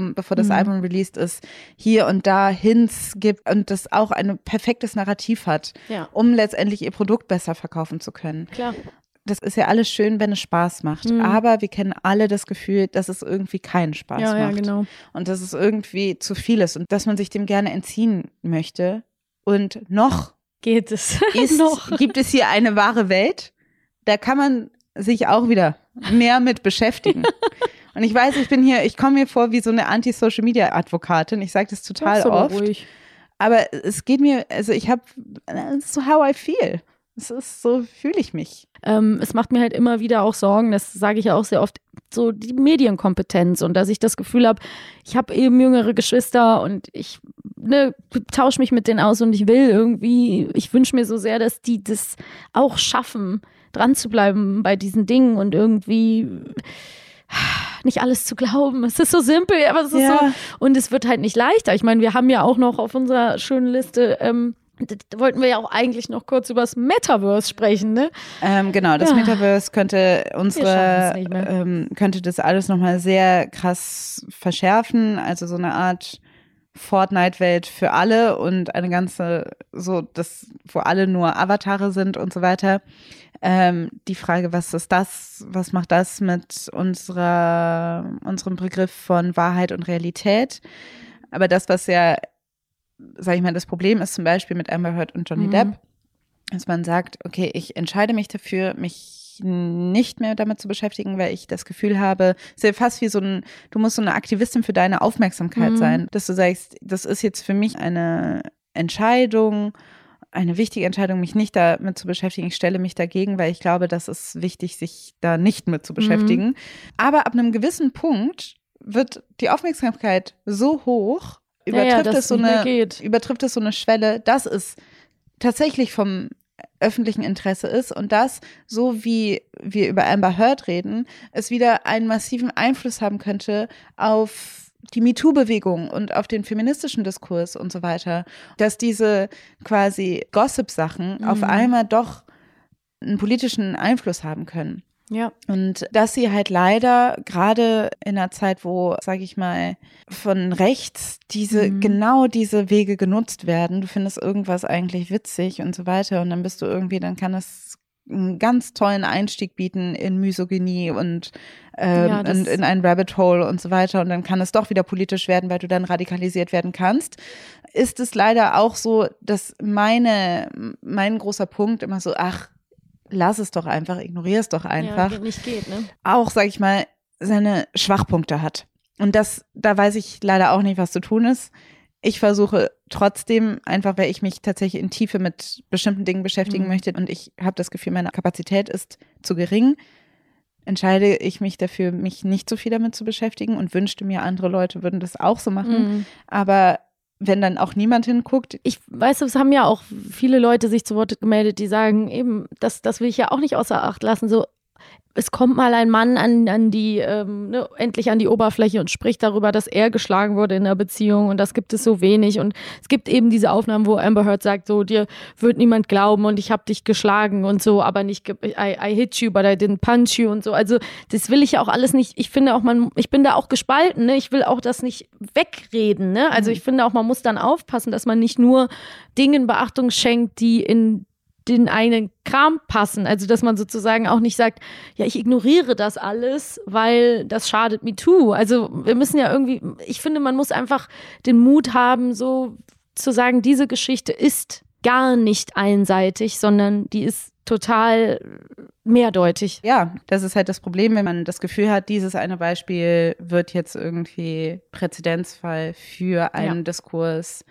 Album released ist, hier und da Hints gibt und das auch ein perfektes Narrativ hat, um letztendlich ihr Produkt besser verkaufen zu können. Klar. Das ist ja alles schön, wenn es Spaß macht, aber wir kennen alle das Gefühl, dass es irgendwie keinen Spaß macht. Ja, genau. Und dass es irgendwie zu viel ist und dass man sich dem gerne entziehen möchte. Und noch geht es. Gibt es hier eine wahre Welt? Da kann man sich auch wieder mehr mit beschäftigen. Und ich weiß, ich komme mir vor wie so eine Anti-Social-Media-Advokatin. Ich sage das total oft. Ruhig. Aber es geht mir, also das ist so how I feel. So fühle ich mich. Es macht mir halt immer wieder auch Sorgen, das sage ich ja auch sehr oft, so die Medienkompetenz und dass ich das Gefühl habe, ich habe eben jüngere Geschwister und ich tausche mich mit denen aus und ich wünsche mir so sehr, dass die das auch schaffen, dran zu bleiben bei diesen Dingen und irgendwie nicht alles zu glauben. Es ist so simpel, aber es ist so, und es wird halt nicht leichter. Ich meine, wir haben ja auch noch auf unserer schönen Liste da wollten wir ja auch eigentlich noch kurz über das Metaverse sprechen, ne? Genau, das Metaverse könnte könnte das alles nochmal sehr krass verschärfen. Also so eine Art Fortnite-Welt für alle und eine ganze, wo alle nur Avatare sind und so weiter. Die Frage, was macht das mit unserem Begriff von Wahrheit und Realität? Aber das, was ja, sag ich mal, das Problem ist zum Beispiel mit Amber Heard und Johnny Depp, dass man sagt, okay, ich entscheide mich dafür, mich nicht mehr damit zu beschäftigen, weil ich das Gefühl habe, es ist ja fast wie du musst so eine Aktivistin für deine Aufmerksamkeit sein, dass du sagst, das ist jetzt für mich eine Entscheidung, eine wichtige Entscheidung, mich nicht damit zu beschäftigen. Ich stelle mich dagegen, weil ich glaube, das ist wichtig, sich da nicht mit zu beschäftigen. Aber ab einem gewissen Punkt wird die Aufmerksamkeit so hoch, übertrifft es so eine Schwelle, dass es tatsächlich vom öffentlichen Interesse ist und das, so wie wir über Amber Heard reden, es wieder einen massiven Einfluss haben könnte auf die MeToo-Bewegung und auf den feministischen Diskurs und so weiter, dass diese quasi Gossip-Sachen auf einmal doch einen politischen Einfluss haben können. Ja. Und dass sie halt leider gerade in einer Zeit, wo, sag ich mal, von rechts genau diese Wege genutzt werden, du findest irgendwas eigentlich witzig und so weiter und dann dann kann es einen ganz tollen Einstieg bieten in Misogynie und in ein Rabbit Hole und so weiter und dann kann es doch wieder politisch werden, weil du dann radikalisiert werden kannst. Ist es leider auch so, dass mein großer Punkt immer so, lass es doch einfach, ignorier es doch einfach. Ja, nicht geht, ne? Auch, sag ich mal, seine Schwachpunkte hat. Und da weiß ich leider auch nicht, was zu tun ist. Ich versuche trotzdem, einfach weil ich mich tatsächlich in Tiefe mit bestimmten Dingen beschäftigen möchte und ich habe das Gefühl, meine Kapazität ist zu gering, entscheide ich mich dafür, mich nicht so viel damit zu beschäftigen und wünschte mir, andere Leute würden das auch so machen. Aber wenn dann auch niemand hinguckt. Ich weiß, es haben ja auch viele Leute sich zu Wort gemeldet, die sagen eben, das will ich ja auch nicht außer Acht lassen, so es kommt mal ein Mann endlich an die Oberfläche und spricht darüber, dass er geschlagen wurde in einer Beziehung und das gibt es so wenig und es gibt eben diese Aufnahmen, wo Amber Heard sagt, so dir wird niemand glauben und ich habe dich geschlagen und so, aber nicht I hit you, but I didn't punch you und so, also das will ich ja auch alles nicht, ich finde auch, ich bin da auch gespalten, ne? Ich will auch das nicht wegreden, ne? Also ich finde auch, man muss dann aufpassen, dass man nicht nur Dingen Beachtung schenkt, die in den eigenen Kram passen. Also, dass man sozusagen auch nicht sagt, ja, ich ignoriere das alles, weil das schadet MeToo. Also, wir müssen ja irgendwie, ich finde, man muss einfach den Mut haben, so zu sagen, diese Geschichte ist gar nicht einseitig, sondern die ist total mehrdeutig. Ja, das ist halt das Problem, wenn man das Gefühl hat, dieses eine Beispiel wird jetzt irgendwie Präzedenzfall für einen Diskurs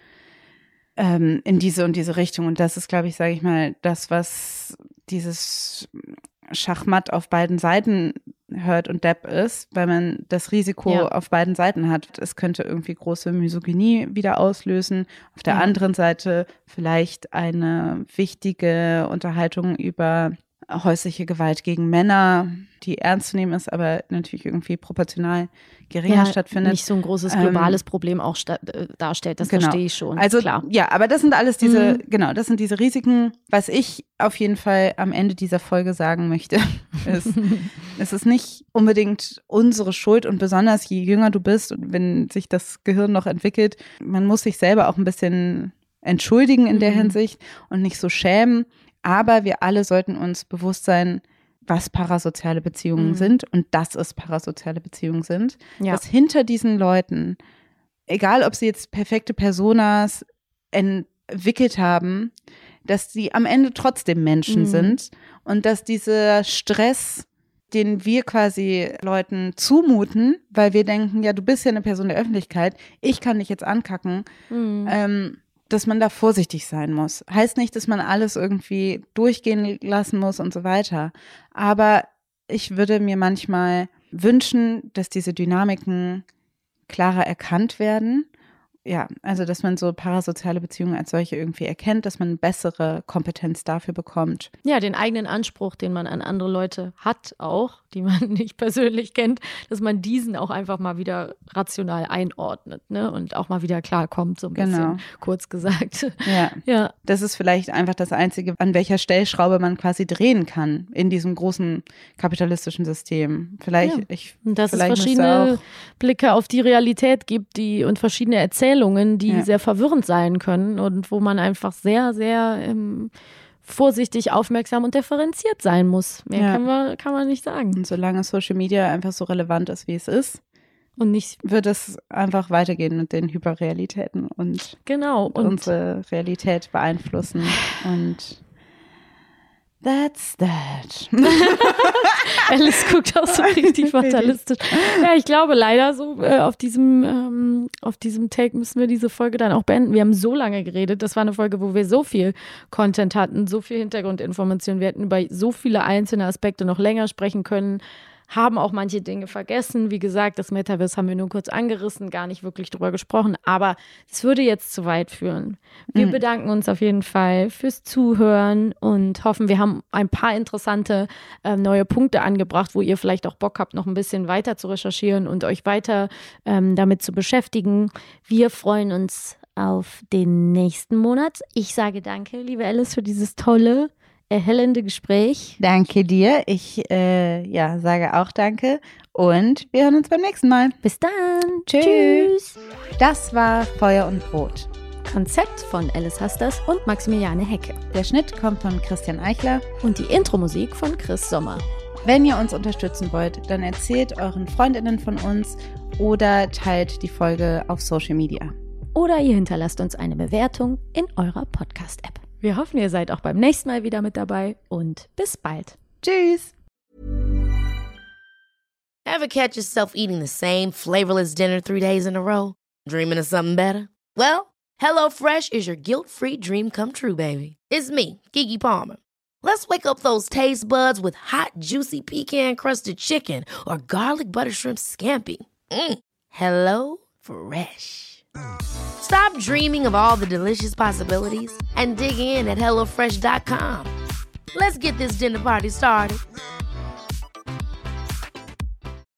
in diese und diese Richtung. Und das ist, glaube ich, sage ich mal, das, was dieses Schachmatt auf beiden Seiten Hurt und Depp ist, weil man das Risiko auf beiden Seiten hat. Es könnte irgendwie große Misogynie wieder auslösen. Auf der anderen Seite vielleicht eine wichtige Unterhaltung über häusliche Gewalt gegen Männer, die ernst zu nehmen ist, aber natürlich irgendwie proportional geringer stattfindet. Nicht so ein großes globales Problem auch darstellt, das verstehe ich schon. Also klar. Ja, aber das sind alles diese, das sind diese Risiken. Was ich auf jeden Fall am Ende dieser Folge sagen möchte, ist, es ist nicht unbedingt unsere Schuld und besonders je jünger du bist und wenn sich das Gehirn noch entwickelt, man muss sich selber auch ein bisschen entschuldigen in der Hinsicht und nicht so schämen. Aber wir alle sollten uns bewusst sein, was parasoziale Beziehungen sind und dass es parasoziale Beziehungen sind. Ja. Dass hinter diesen Leuten, egal ob sie jetzt perfekte Personas entwickelt haben, dass sie am Ende trotzdem Menschen sind und dass dieser Stress, den wir quasi Leuten zumuten, weil wir denken, ja, du bist ja eine Person der Öffentlichkeit, ich kann dich jetzt ankacken, dass man da vorsichtig sein muss. Heißt nicht, dass man alles irgendwie durchgehen lassen muss und so weiter. Aber ich würde mir manchmal wünschen, dass diese Dynamiken klarer erkannt werden. Ja, also dass man so parasoziale Beziehungen als solche irgendwie erkennt, dass man bessere Kompetenz dafür bekommt. Ja, den eigenen Anspruch, den man an andere Leute hat auch, die man nicht persönlich kennt, dass man diesen auch einfach mal wieder rational einordnet, ne? Und auch mal wieder klarkommt, so ein bisschen, kurz gesagt. Ja, das ist vielleicht einfach das Einzige, an welcher Stellschraube man quasi drehen kann in diesem großen kapitalistischen System. Vielleicht, dass es verschiedene Blicke auf die Realität gibt, und verschiedene Erzählungen, die sehr verwirrend sein können und wo man einfach sehr, sehr vorsichtig, aufmerksam und differenziert sein muss. Mehr kann man nicht sagen. Und solange Social Media einfach so relevant ist, wie es ist, und nicht wird es einfach weitergehen mit den Hyperrealitäten und unsere Realität beeinflussen und that's that. Alice guckt auch so richtig fatalistisch. Ja, ich glaube leider so, auf diesem Take müssen wir diese Folge dann auch beenden. Wir haben so lange geredet. Das war eine Folge, wo wir so viel Content hatten, so viel Hintergrundinformationen. Wir hätten über so viele einzelne Aspekte noch länger sprechen können. Haben auch manche Dinge vergessen. Wie gesagt, das Metaverse haben wir nur kurz angerissen, gar nicht wirklich drüber gesprochen. Aber es würde jetzt zu weit führen. Wir bedanken uns auf jeden Fall fürs Zuhören und hoffen, wir haben ein paar interessante neue Punkte angebracht, wo ihr vielleicht auch Bock habt, noch ein bisschen weiter zu recherchieren und euch weiter damit zu beschäftigen. Wir freuen uns auf den nächsten Monat. Ich sage danke, liebe Alice, für dieses tolle, erhellende Gespräch. Danke dir. Ich sage auch danke und wir hören uns beim nächsten Mal. Bis dann. Tschüss. Das war Feuer und Brot. Konzept von Alice Hasters und Maximiliane Hecke. Der Schnitt kommt von Christian Eichler und die Intro-Musik von Chris Sommer. Wenn ihr uns unterstützen wollt, dann erzählt euren FreundInnen von uns oder teilt die Folge auf Social Media. Oder ihr hinterlasst uns eine Bewertung in eurer Podcast-App. Wir hoffen, ihr seid auch beim nächsten Mal wieder mit dabei und bis bald. Tschüss. Ever catch yourself eating the same flavorless dinner 3 days in a row? Dreaming of something better? Well, HelloFresh is your guilt-free dream come true, baby. It's me, Keke Palmer. Let's wake up those taste buds with hot, juicy pecan-crusted chicken or garlic butter shrimp scampi. HelloFresh. Stop dreaming of all the delicious possibilities and dig in at HelloFresh.com. Let's get this dinner party started.